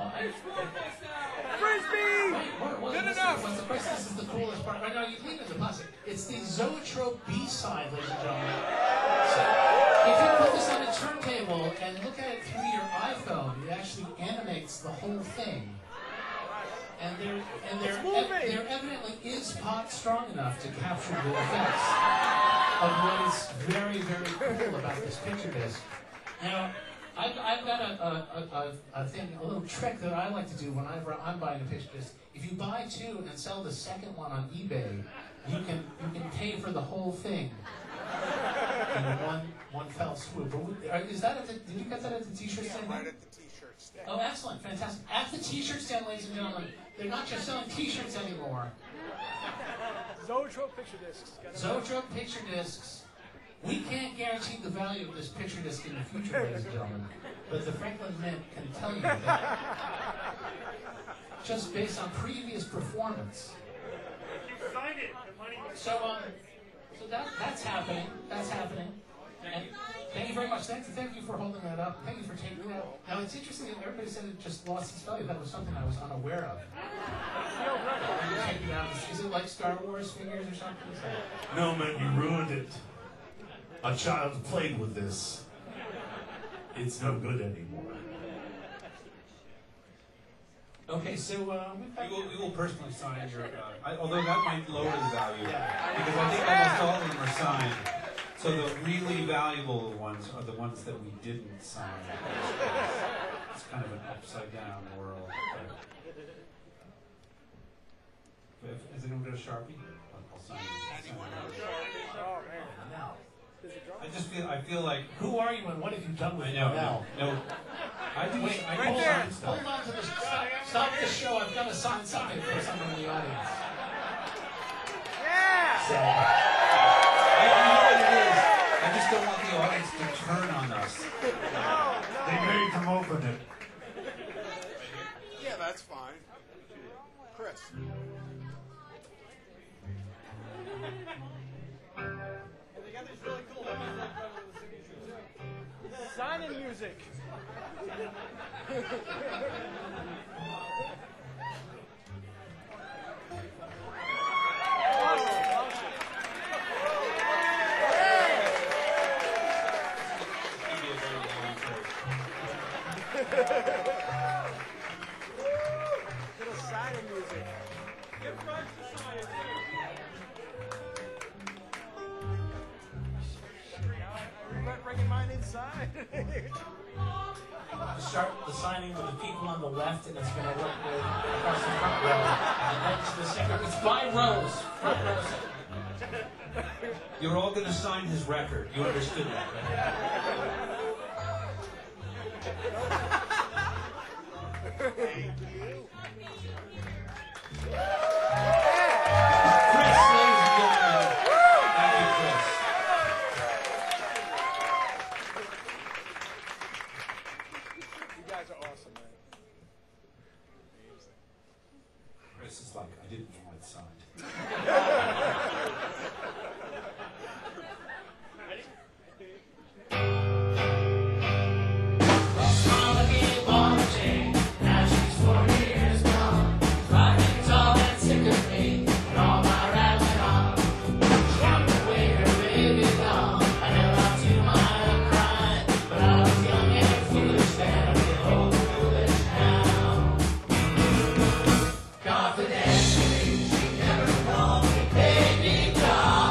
Frisbee! Good enough. What's the price? This is the coolest part. Right now, you leave it in the plastic. It's the Zoetrope B-side, ladies and gentlemen. So, if you put this on a turntable and look at it through your iPhone, it actually animates the whole thing. And there evidently is pot strong enough to capture the effects of what is very, very cool about this picture disc. Now, I've got a little trick that I like to do whenever I'm buying a picture disc. If you buy two and sell the second one on eBay, you can pay for the whole thing in one fell swoop. Is that did you get that at the t-shirt stand? Right at the t-shirt stand. Oh, excellent, fantastic. At the t-shirt stand, ladies and gentlemen, they're not just selling t-shirts anymore. Zoetrope picture discs. Zoetrope picture discs. We can't guarantee the value of this picture disc in the future, ladies and gentlemen, but the Franklin Mint can tell you that just based on previous performance. So that's happening. That's happening. And thank you very much. Thank you for holding that up. Thank you for taking it out. Now, it's interesting that everybody said it just lost its value. That was something I was unaware of. Take it out. Is it like Star Wars figures or something? No, man, you ruined it. A child played with this. It's no good anymore. Okay, so We will personally sign your. Although that might lower the value, Yeah. because I think almost all of them are signed. So the really valuable ones are the ones that we didn't sign. It's kind of an upside down world. Is anyone got a Sharpie? I'll sign it. Oh, man. now, I feel like. who are you and what have you done with I know. now? No. I do. Wait, I right do there. sign stuff. Hold on to this. Stop the show. I've got to sign something for someone in the audience. Yeah! I know what it is. I just don't want the audience to turn on us. No, They no. made them open it. Yeah, that's fine. Chris. They got these really cool signing music. Little signing music. Regret bringing mine inside. Start the signing with the people on the left, and it's going to work with across the front row. And then to the second. It's by rows. Front rows. You're all going to sign his record. You understood that, right? Chris, ladies and gentlemen. Thank you, Chris. You guys are awesome, man. Chris is like, I didn't want it signed. Confidentially, she never called me baby doll.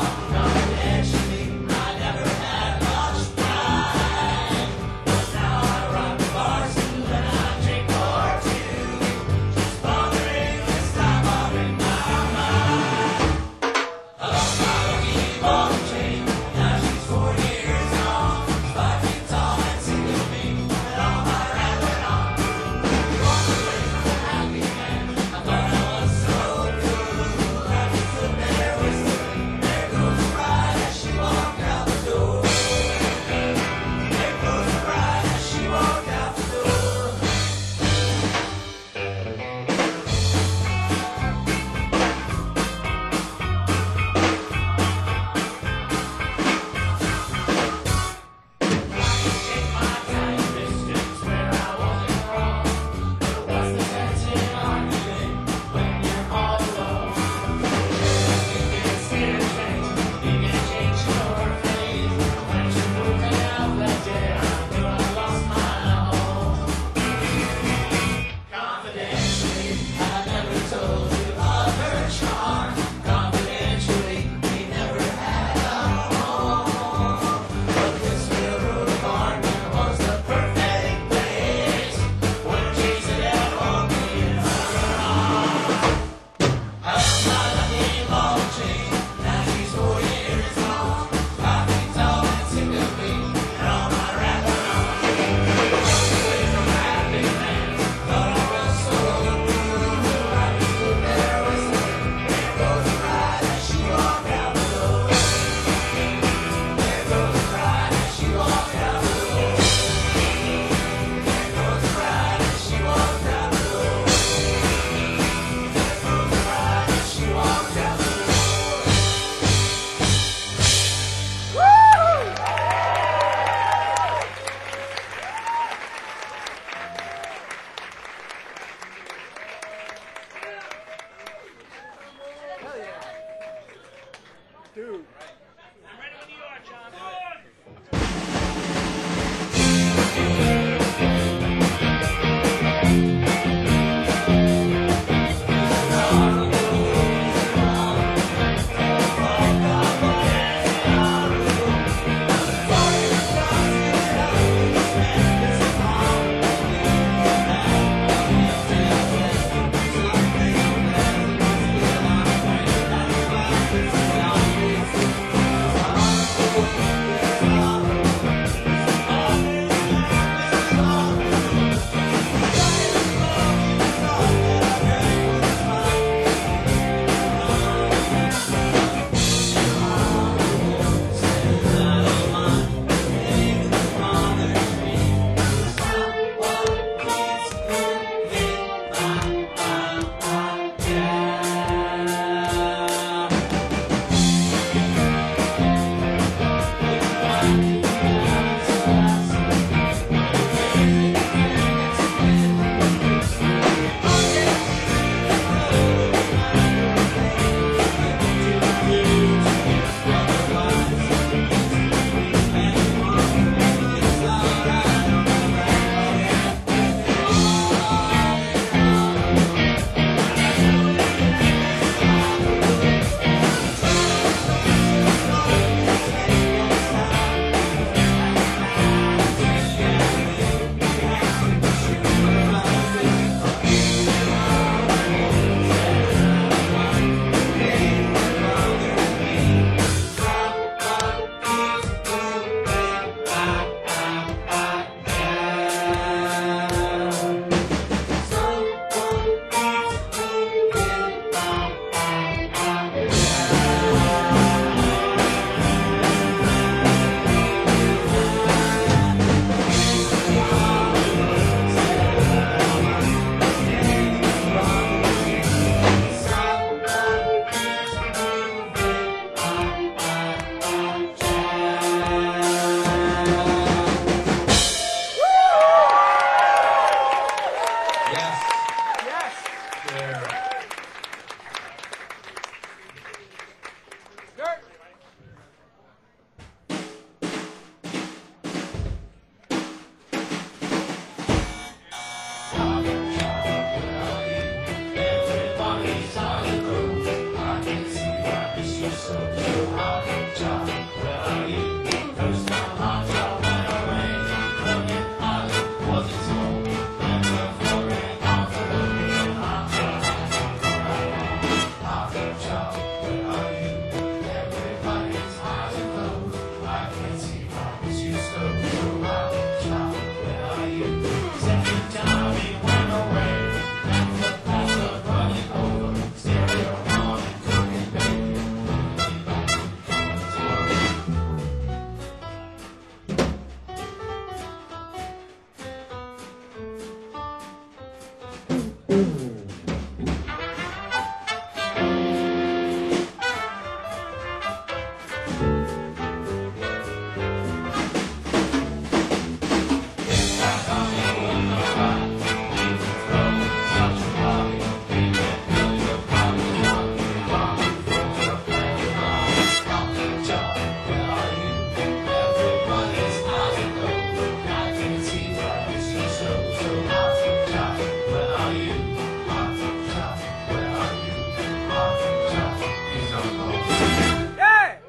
Yeah!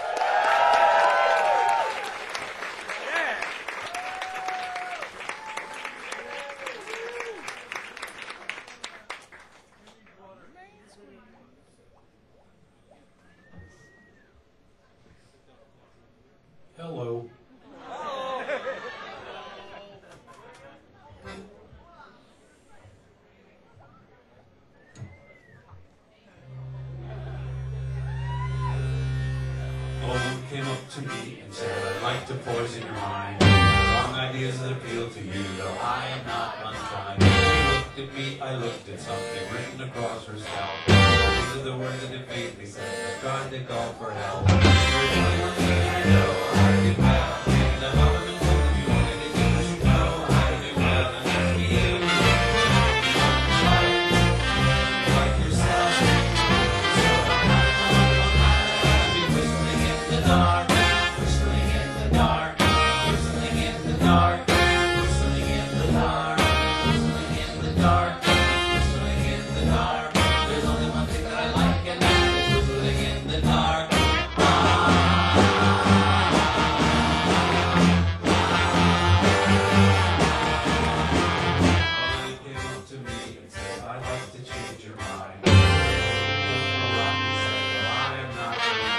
Yeah! Hello. A woman came up to me and said, I'd like to poison your mind. Wrong ideas that appeal to you, though I am not unkind. She looked at me, I looked at something written across her scalp. These are the words that defeat me, said, I tried to call for help. There's only one thing I know how to do well. And I've always been told you wanted to do what you know how to do well, and that's me you. Like yourself. So I'll be whistling in the dark, whistling in the dark, whistling in the dark, whistling in the dark, whistling in the dark, whistling in the dark. There's only one thing that I like, and that is whistling in the dark. Somebody came up to me and said, I'd like to change your mind. I am not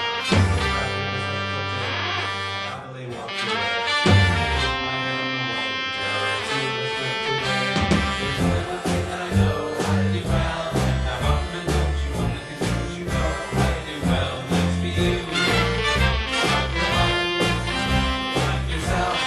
happily walked away. My head on the wall, the terror was slipped away. There's only one thing that I know how to do well. I've often been told you wanted to do what you know how to do well. Let's be you. Like yourself.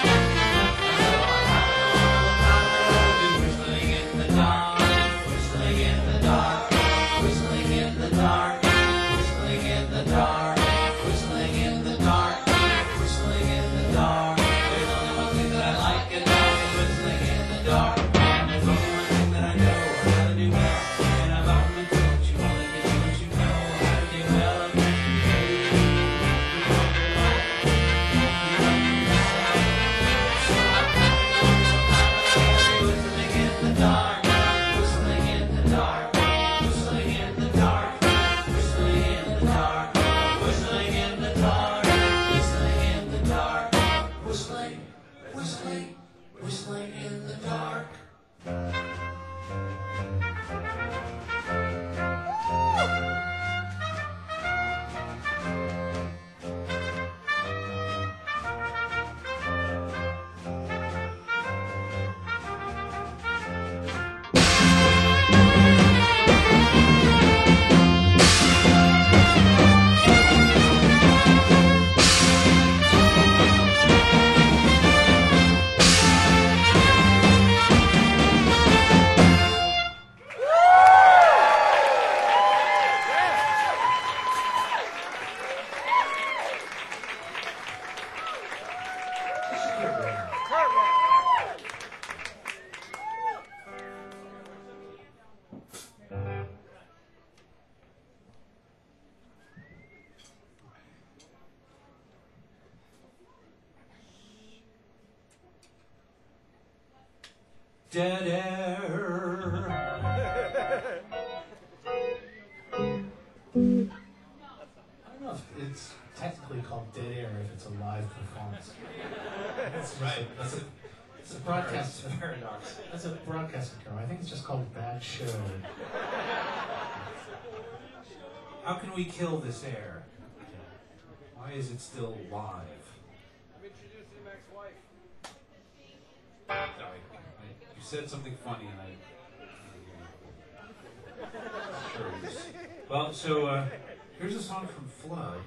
Whistling in the dark, whistling in the dark, whistling in the dark, whistling in the dark, whistling in the dark, whistling in the dark. There's only one thing that I like, and that is whistling in the dark. And there's only one thing that I know how to do well. And I've often been told you only can do what you know how to do well. And that's whistling in the dark, whistling in the dark, whistling in the dark, whistling in the dark, whistling in the dark, whistling in the dark, whistling, whistling, whistling in the dark. Dead air. I don't know if performance. That's right. It's a broadcast. It's a paradox. That's a broadcasting term. I think it's just called bad show. How can we kill this air? Why is it still live? I'm introducing Mac's wife. Sorry, you said something funny and I. Sure. Well, so here's a song from Flood.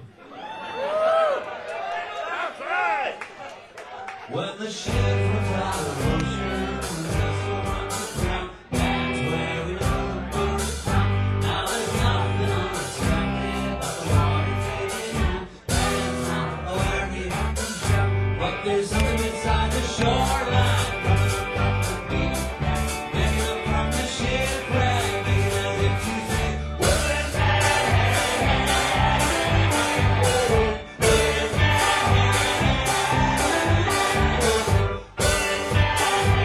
That's right. When the ship runs out of ocean, the vessel runs aground. That's where we know the boat is found. Now there's nothing unexpected about the water taking out. That is not where we have to jump, but there's something inside the shoreline coming across the beach. Making up from the shipwreck, making as if to say, "What is that?" What is that?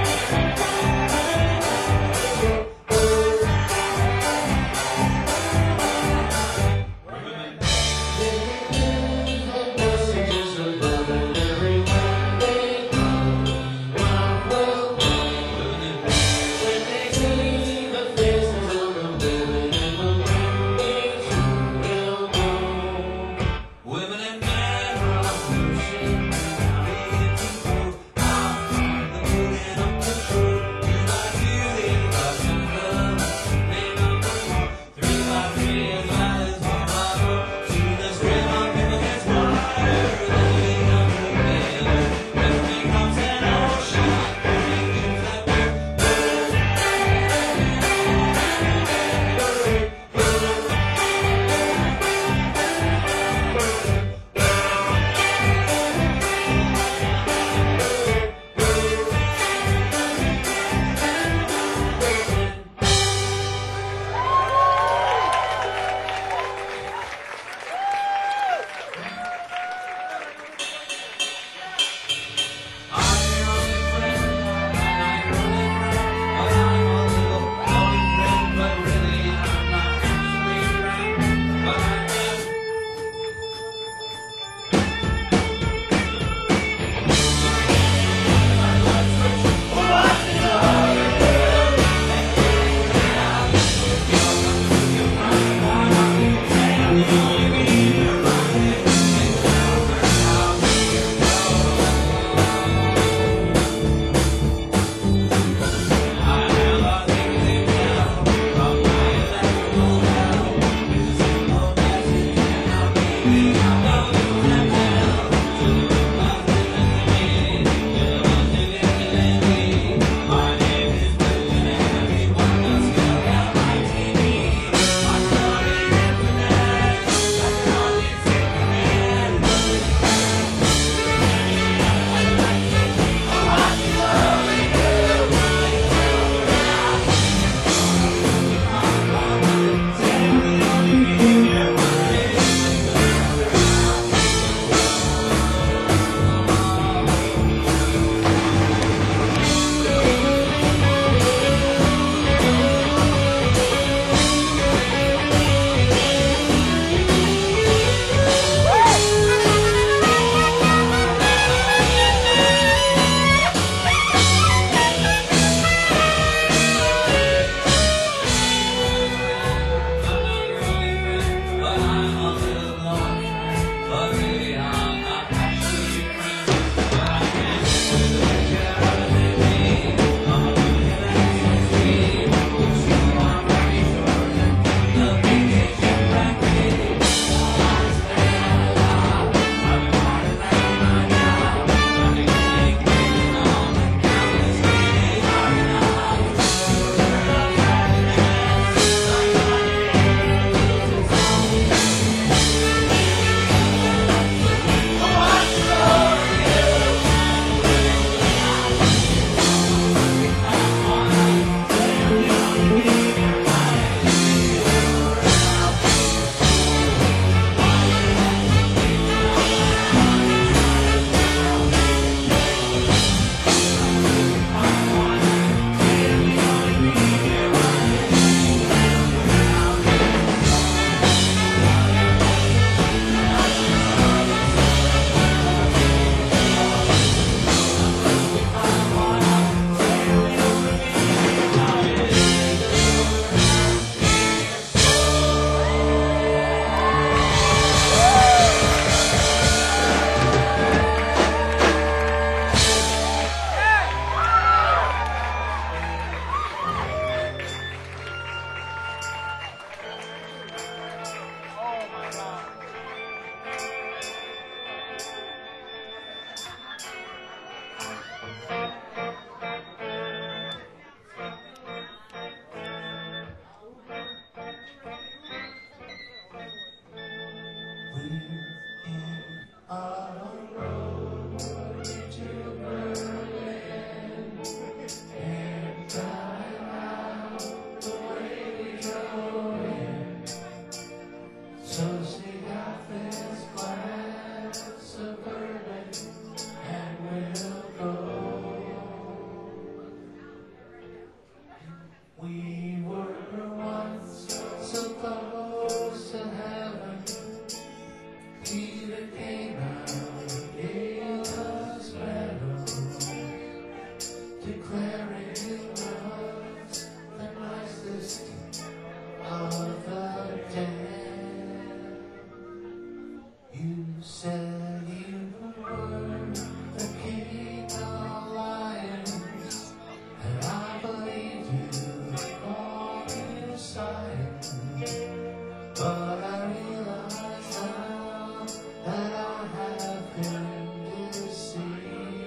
We were once so close to heaven. Peter came out and gave us medals, declaring he was the nicest of the dead. You said you were the king of lions, and I believed you on your side. But I realize now that I have been deceived.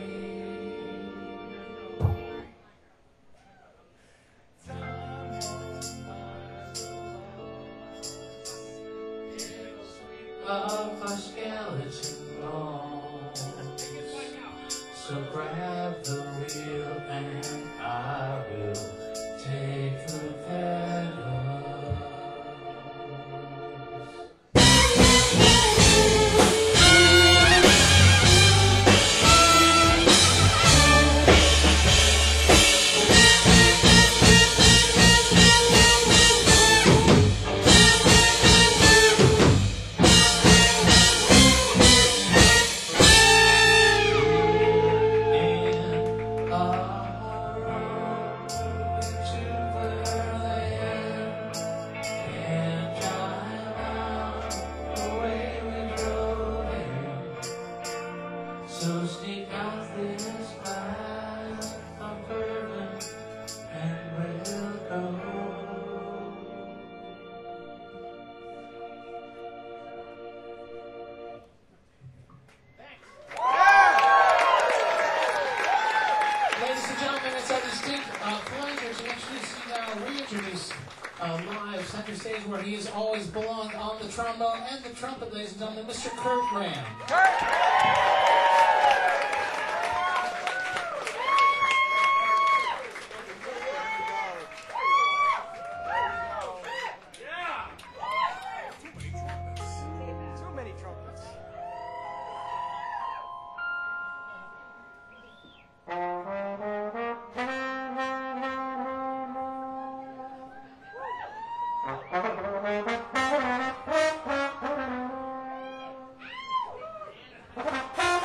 Of a skeleton bones, so grab the wheel and I will take the pedals. So sneak out this path of burden and we'll go. Ladies and gentlemen, it's our distinct pleasure to introduce you now, reintroduce live center stage where he has always belonged on the trombone and the trumpet, ladies and gentlemen, Mr. Kurt Graham. Too many trumpets. Thank you.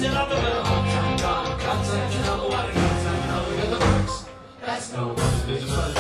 till I'm a long time gone. Come send you know what it comes and know you're the works. That's no one's business but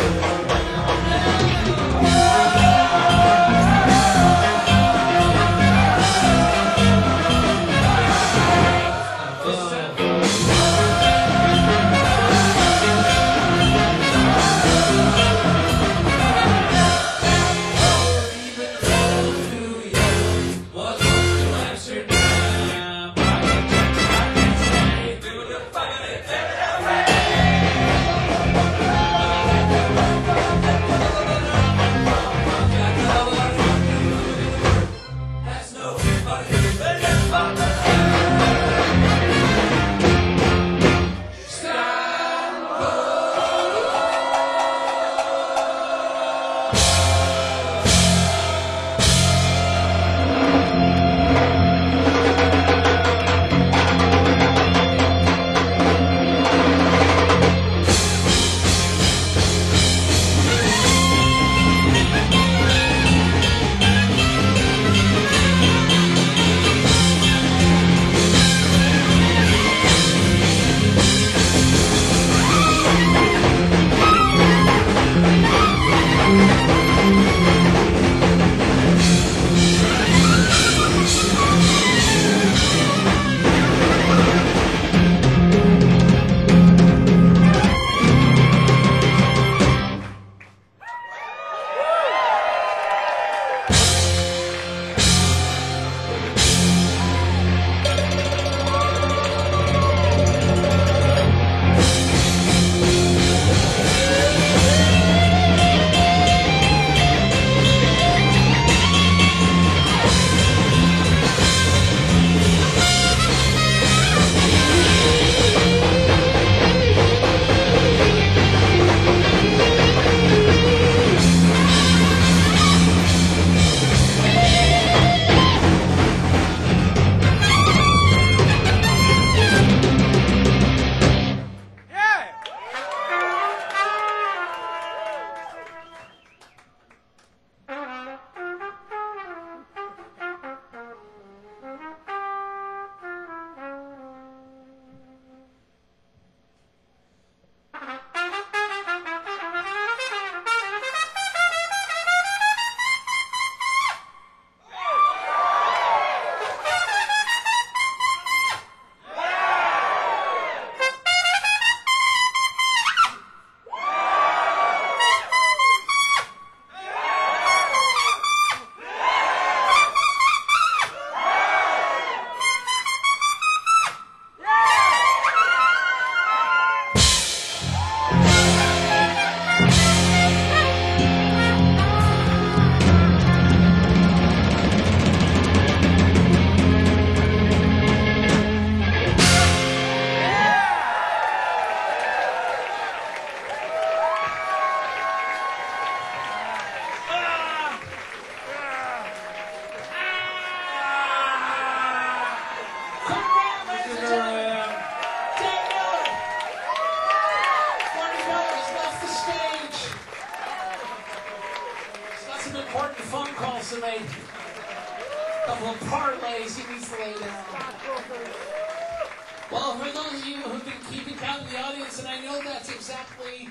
Well, for those of you who've been keeping count in the audience, and I know that's exactly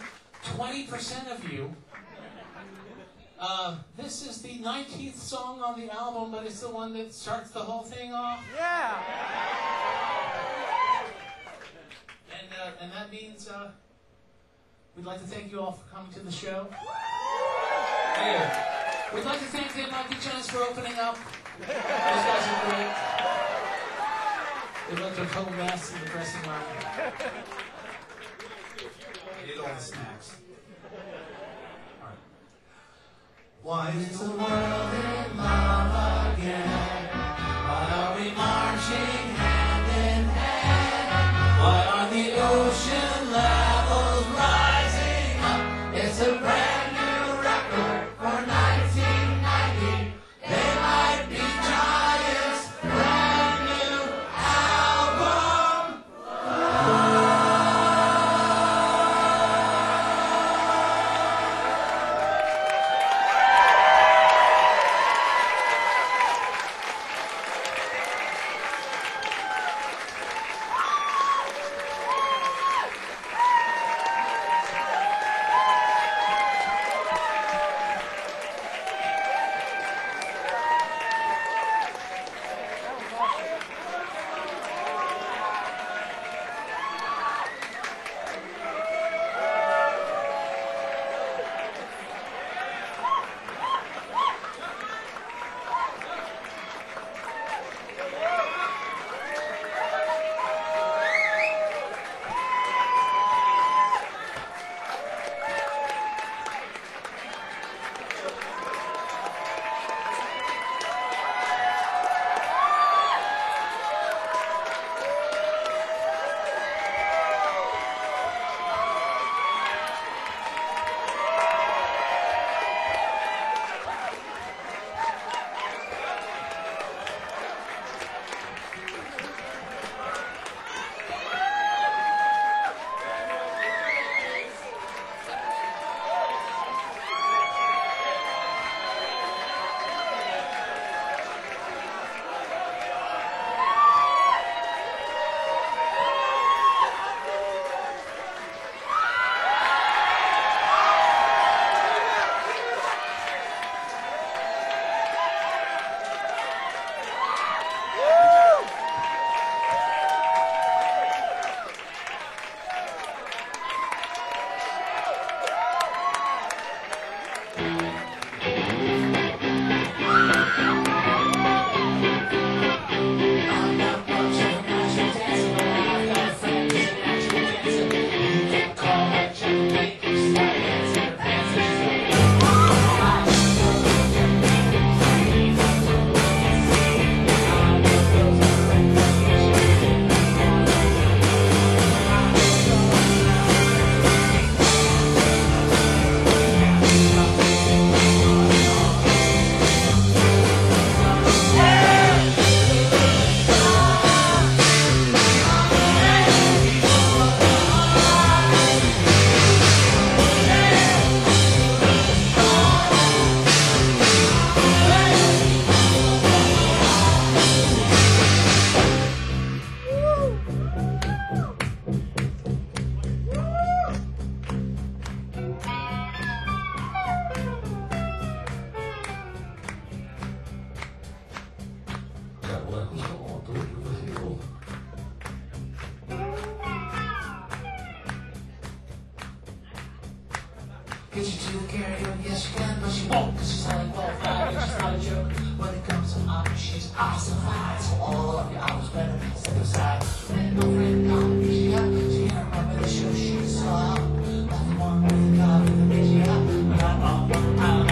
20% of you, this is the 19th song on the album, but it's the one that starts the whole thing off. Yeah! And that means we'd like to thank you all for coming to the show. Yeah. We'd like to thank the Mikey Chance for opening up. Those guys are great. They looked a total mess in the dressing room. Ate all the snacks. Why is the world in love again? Why are we marching hand in hand? Why are the ocean levels rising up? It's a brand new record for 1990. They might be giants, brand new album. Get you to the karaoke, yes she can, but she won't, cause she's highly qualified, and she's not a joke. When it comes to opera, she's ossified. So all of your hours better step aside. Friend, no friend, no, she can't remember the show she saw. Not the one with the guy with the bitchy eye, but I'm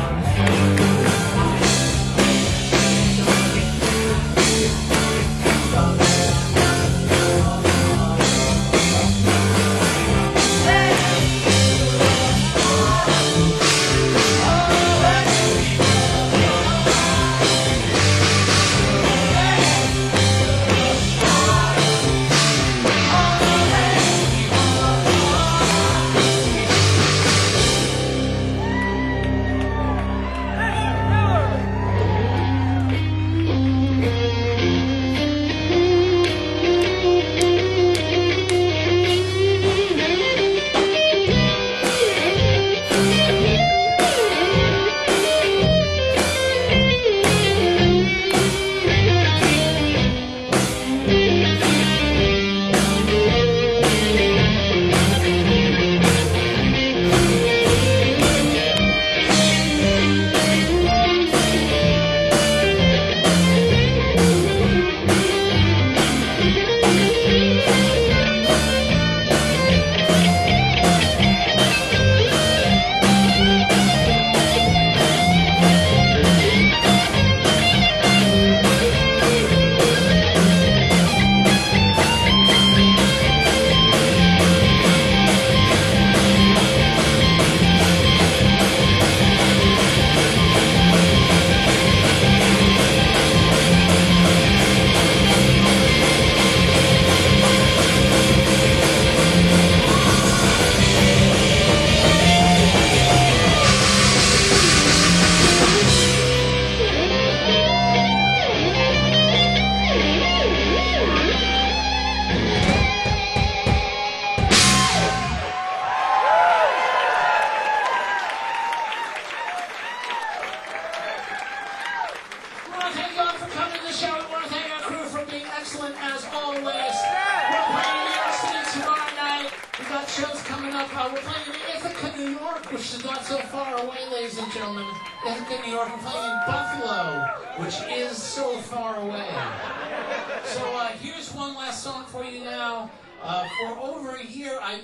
We're playing in Ithaca, New York, which is not so far away, ladies and gentlemen. Ithaca, New York. We're playing in Buffalo, which is so far away. So here's one last song for you now. For over a year, I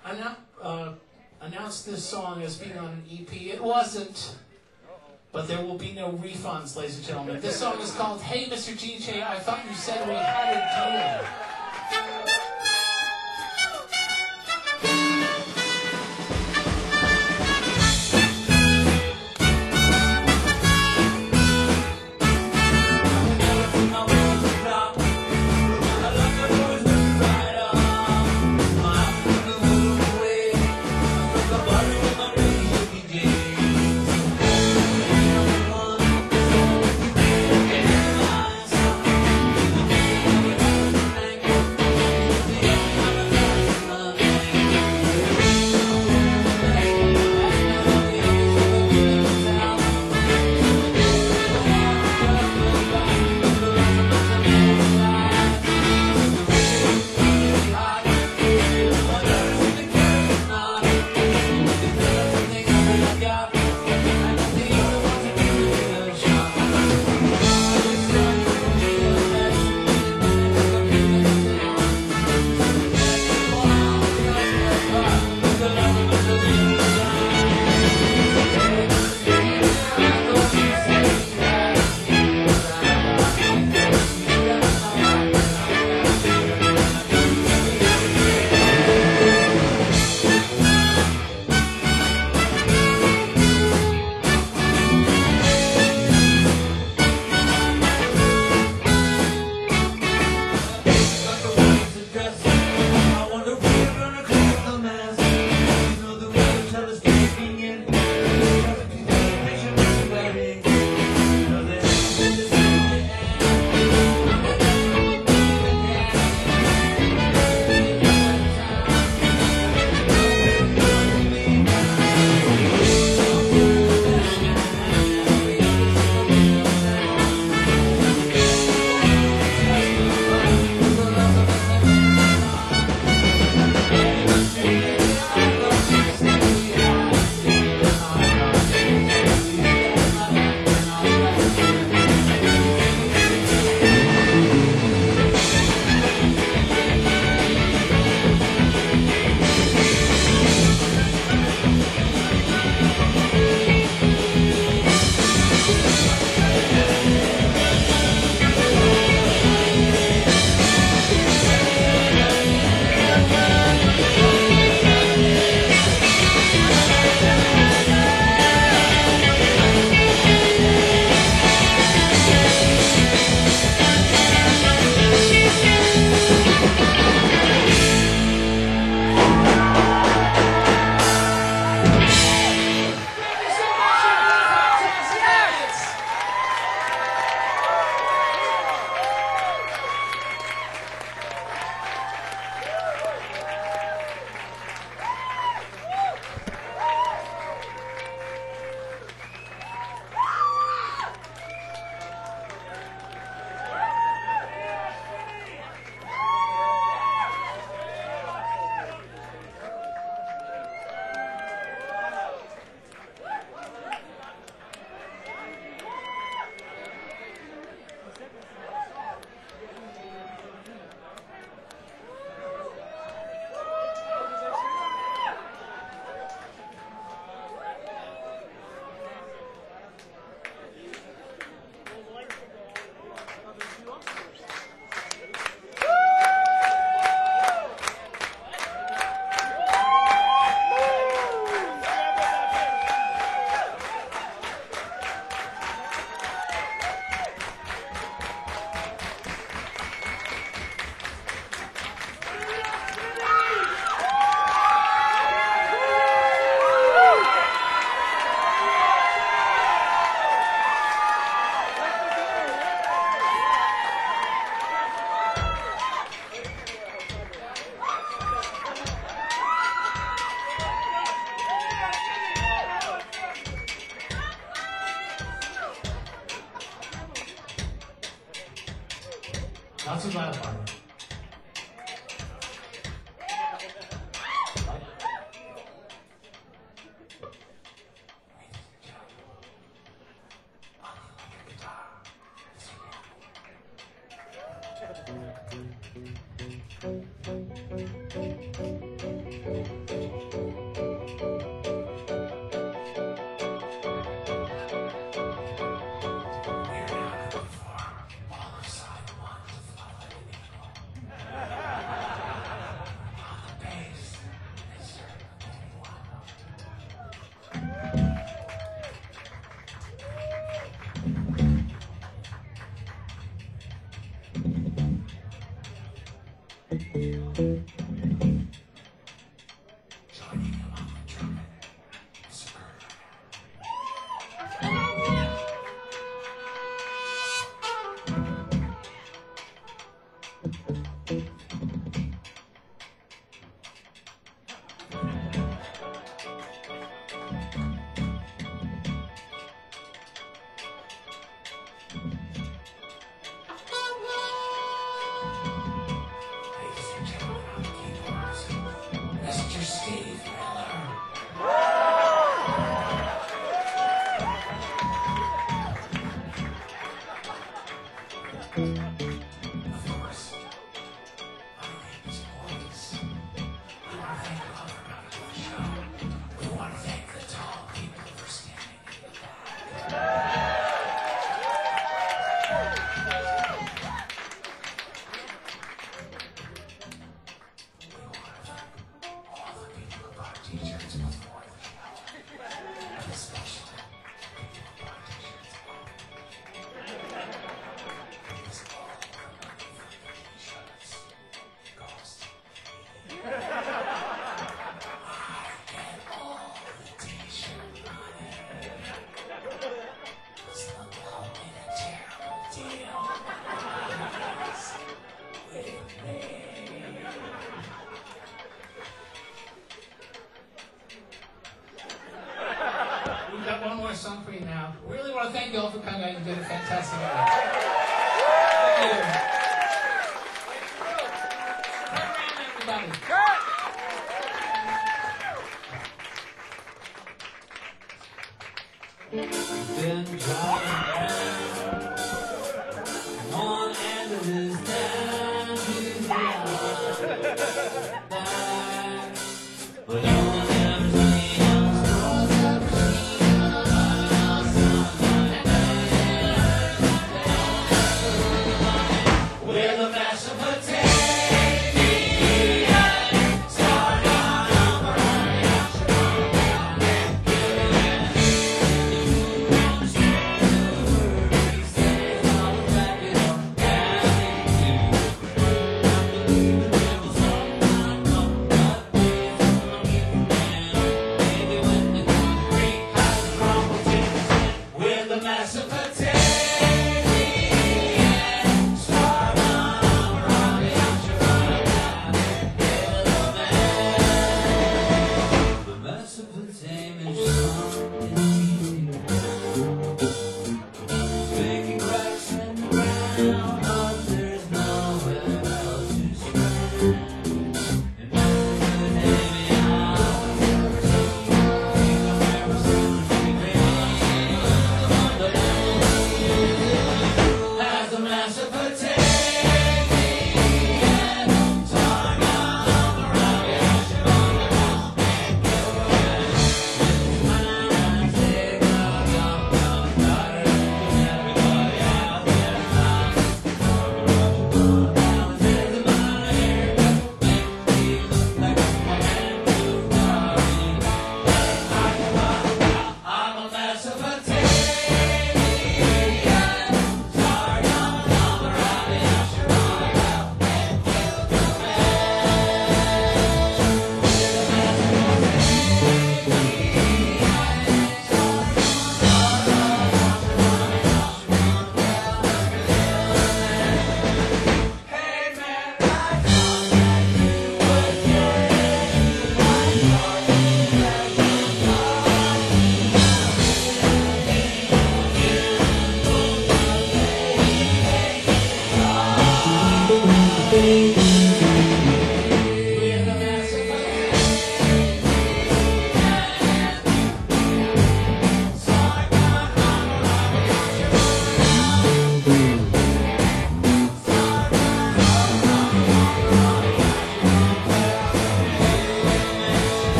announced this song as being on an EP. It wasn't, but there will be no refunds, ladies and gentlemen. This song is called Hey Mr. DJ, I Thought You Said We Had a Deal. too loud, Barbara. Mr. Steve Miller. Of course, my name is Boys. We want to thank Oliver coming to the show. We want to thank the tall people for standing in the back. We want to thank all the people who bought t-shirts before the show. And especially the people who bought t-shirts because all the money for the t-shirts goes to me. I get all the t-shirt money. This uncle made a terrible deal with me. We've got one more song for you now. We really want to thank you all for coming out and doing a fantastic job. Thank you. Turn around, everybody. Been driving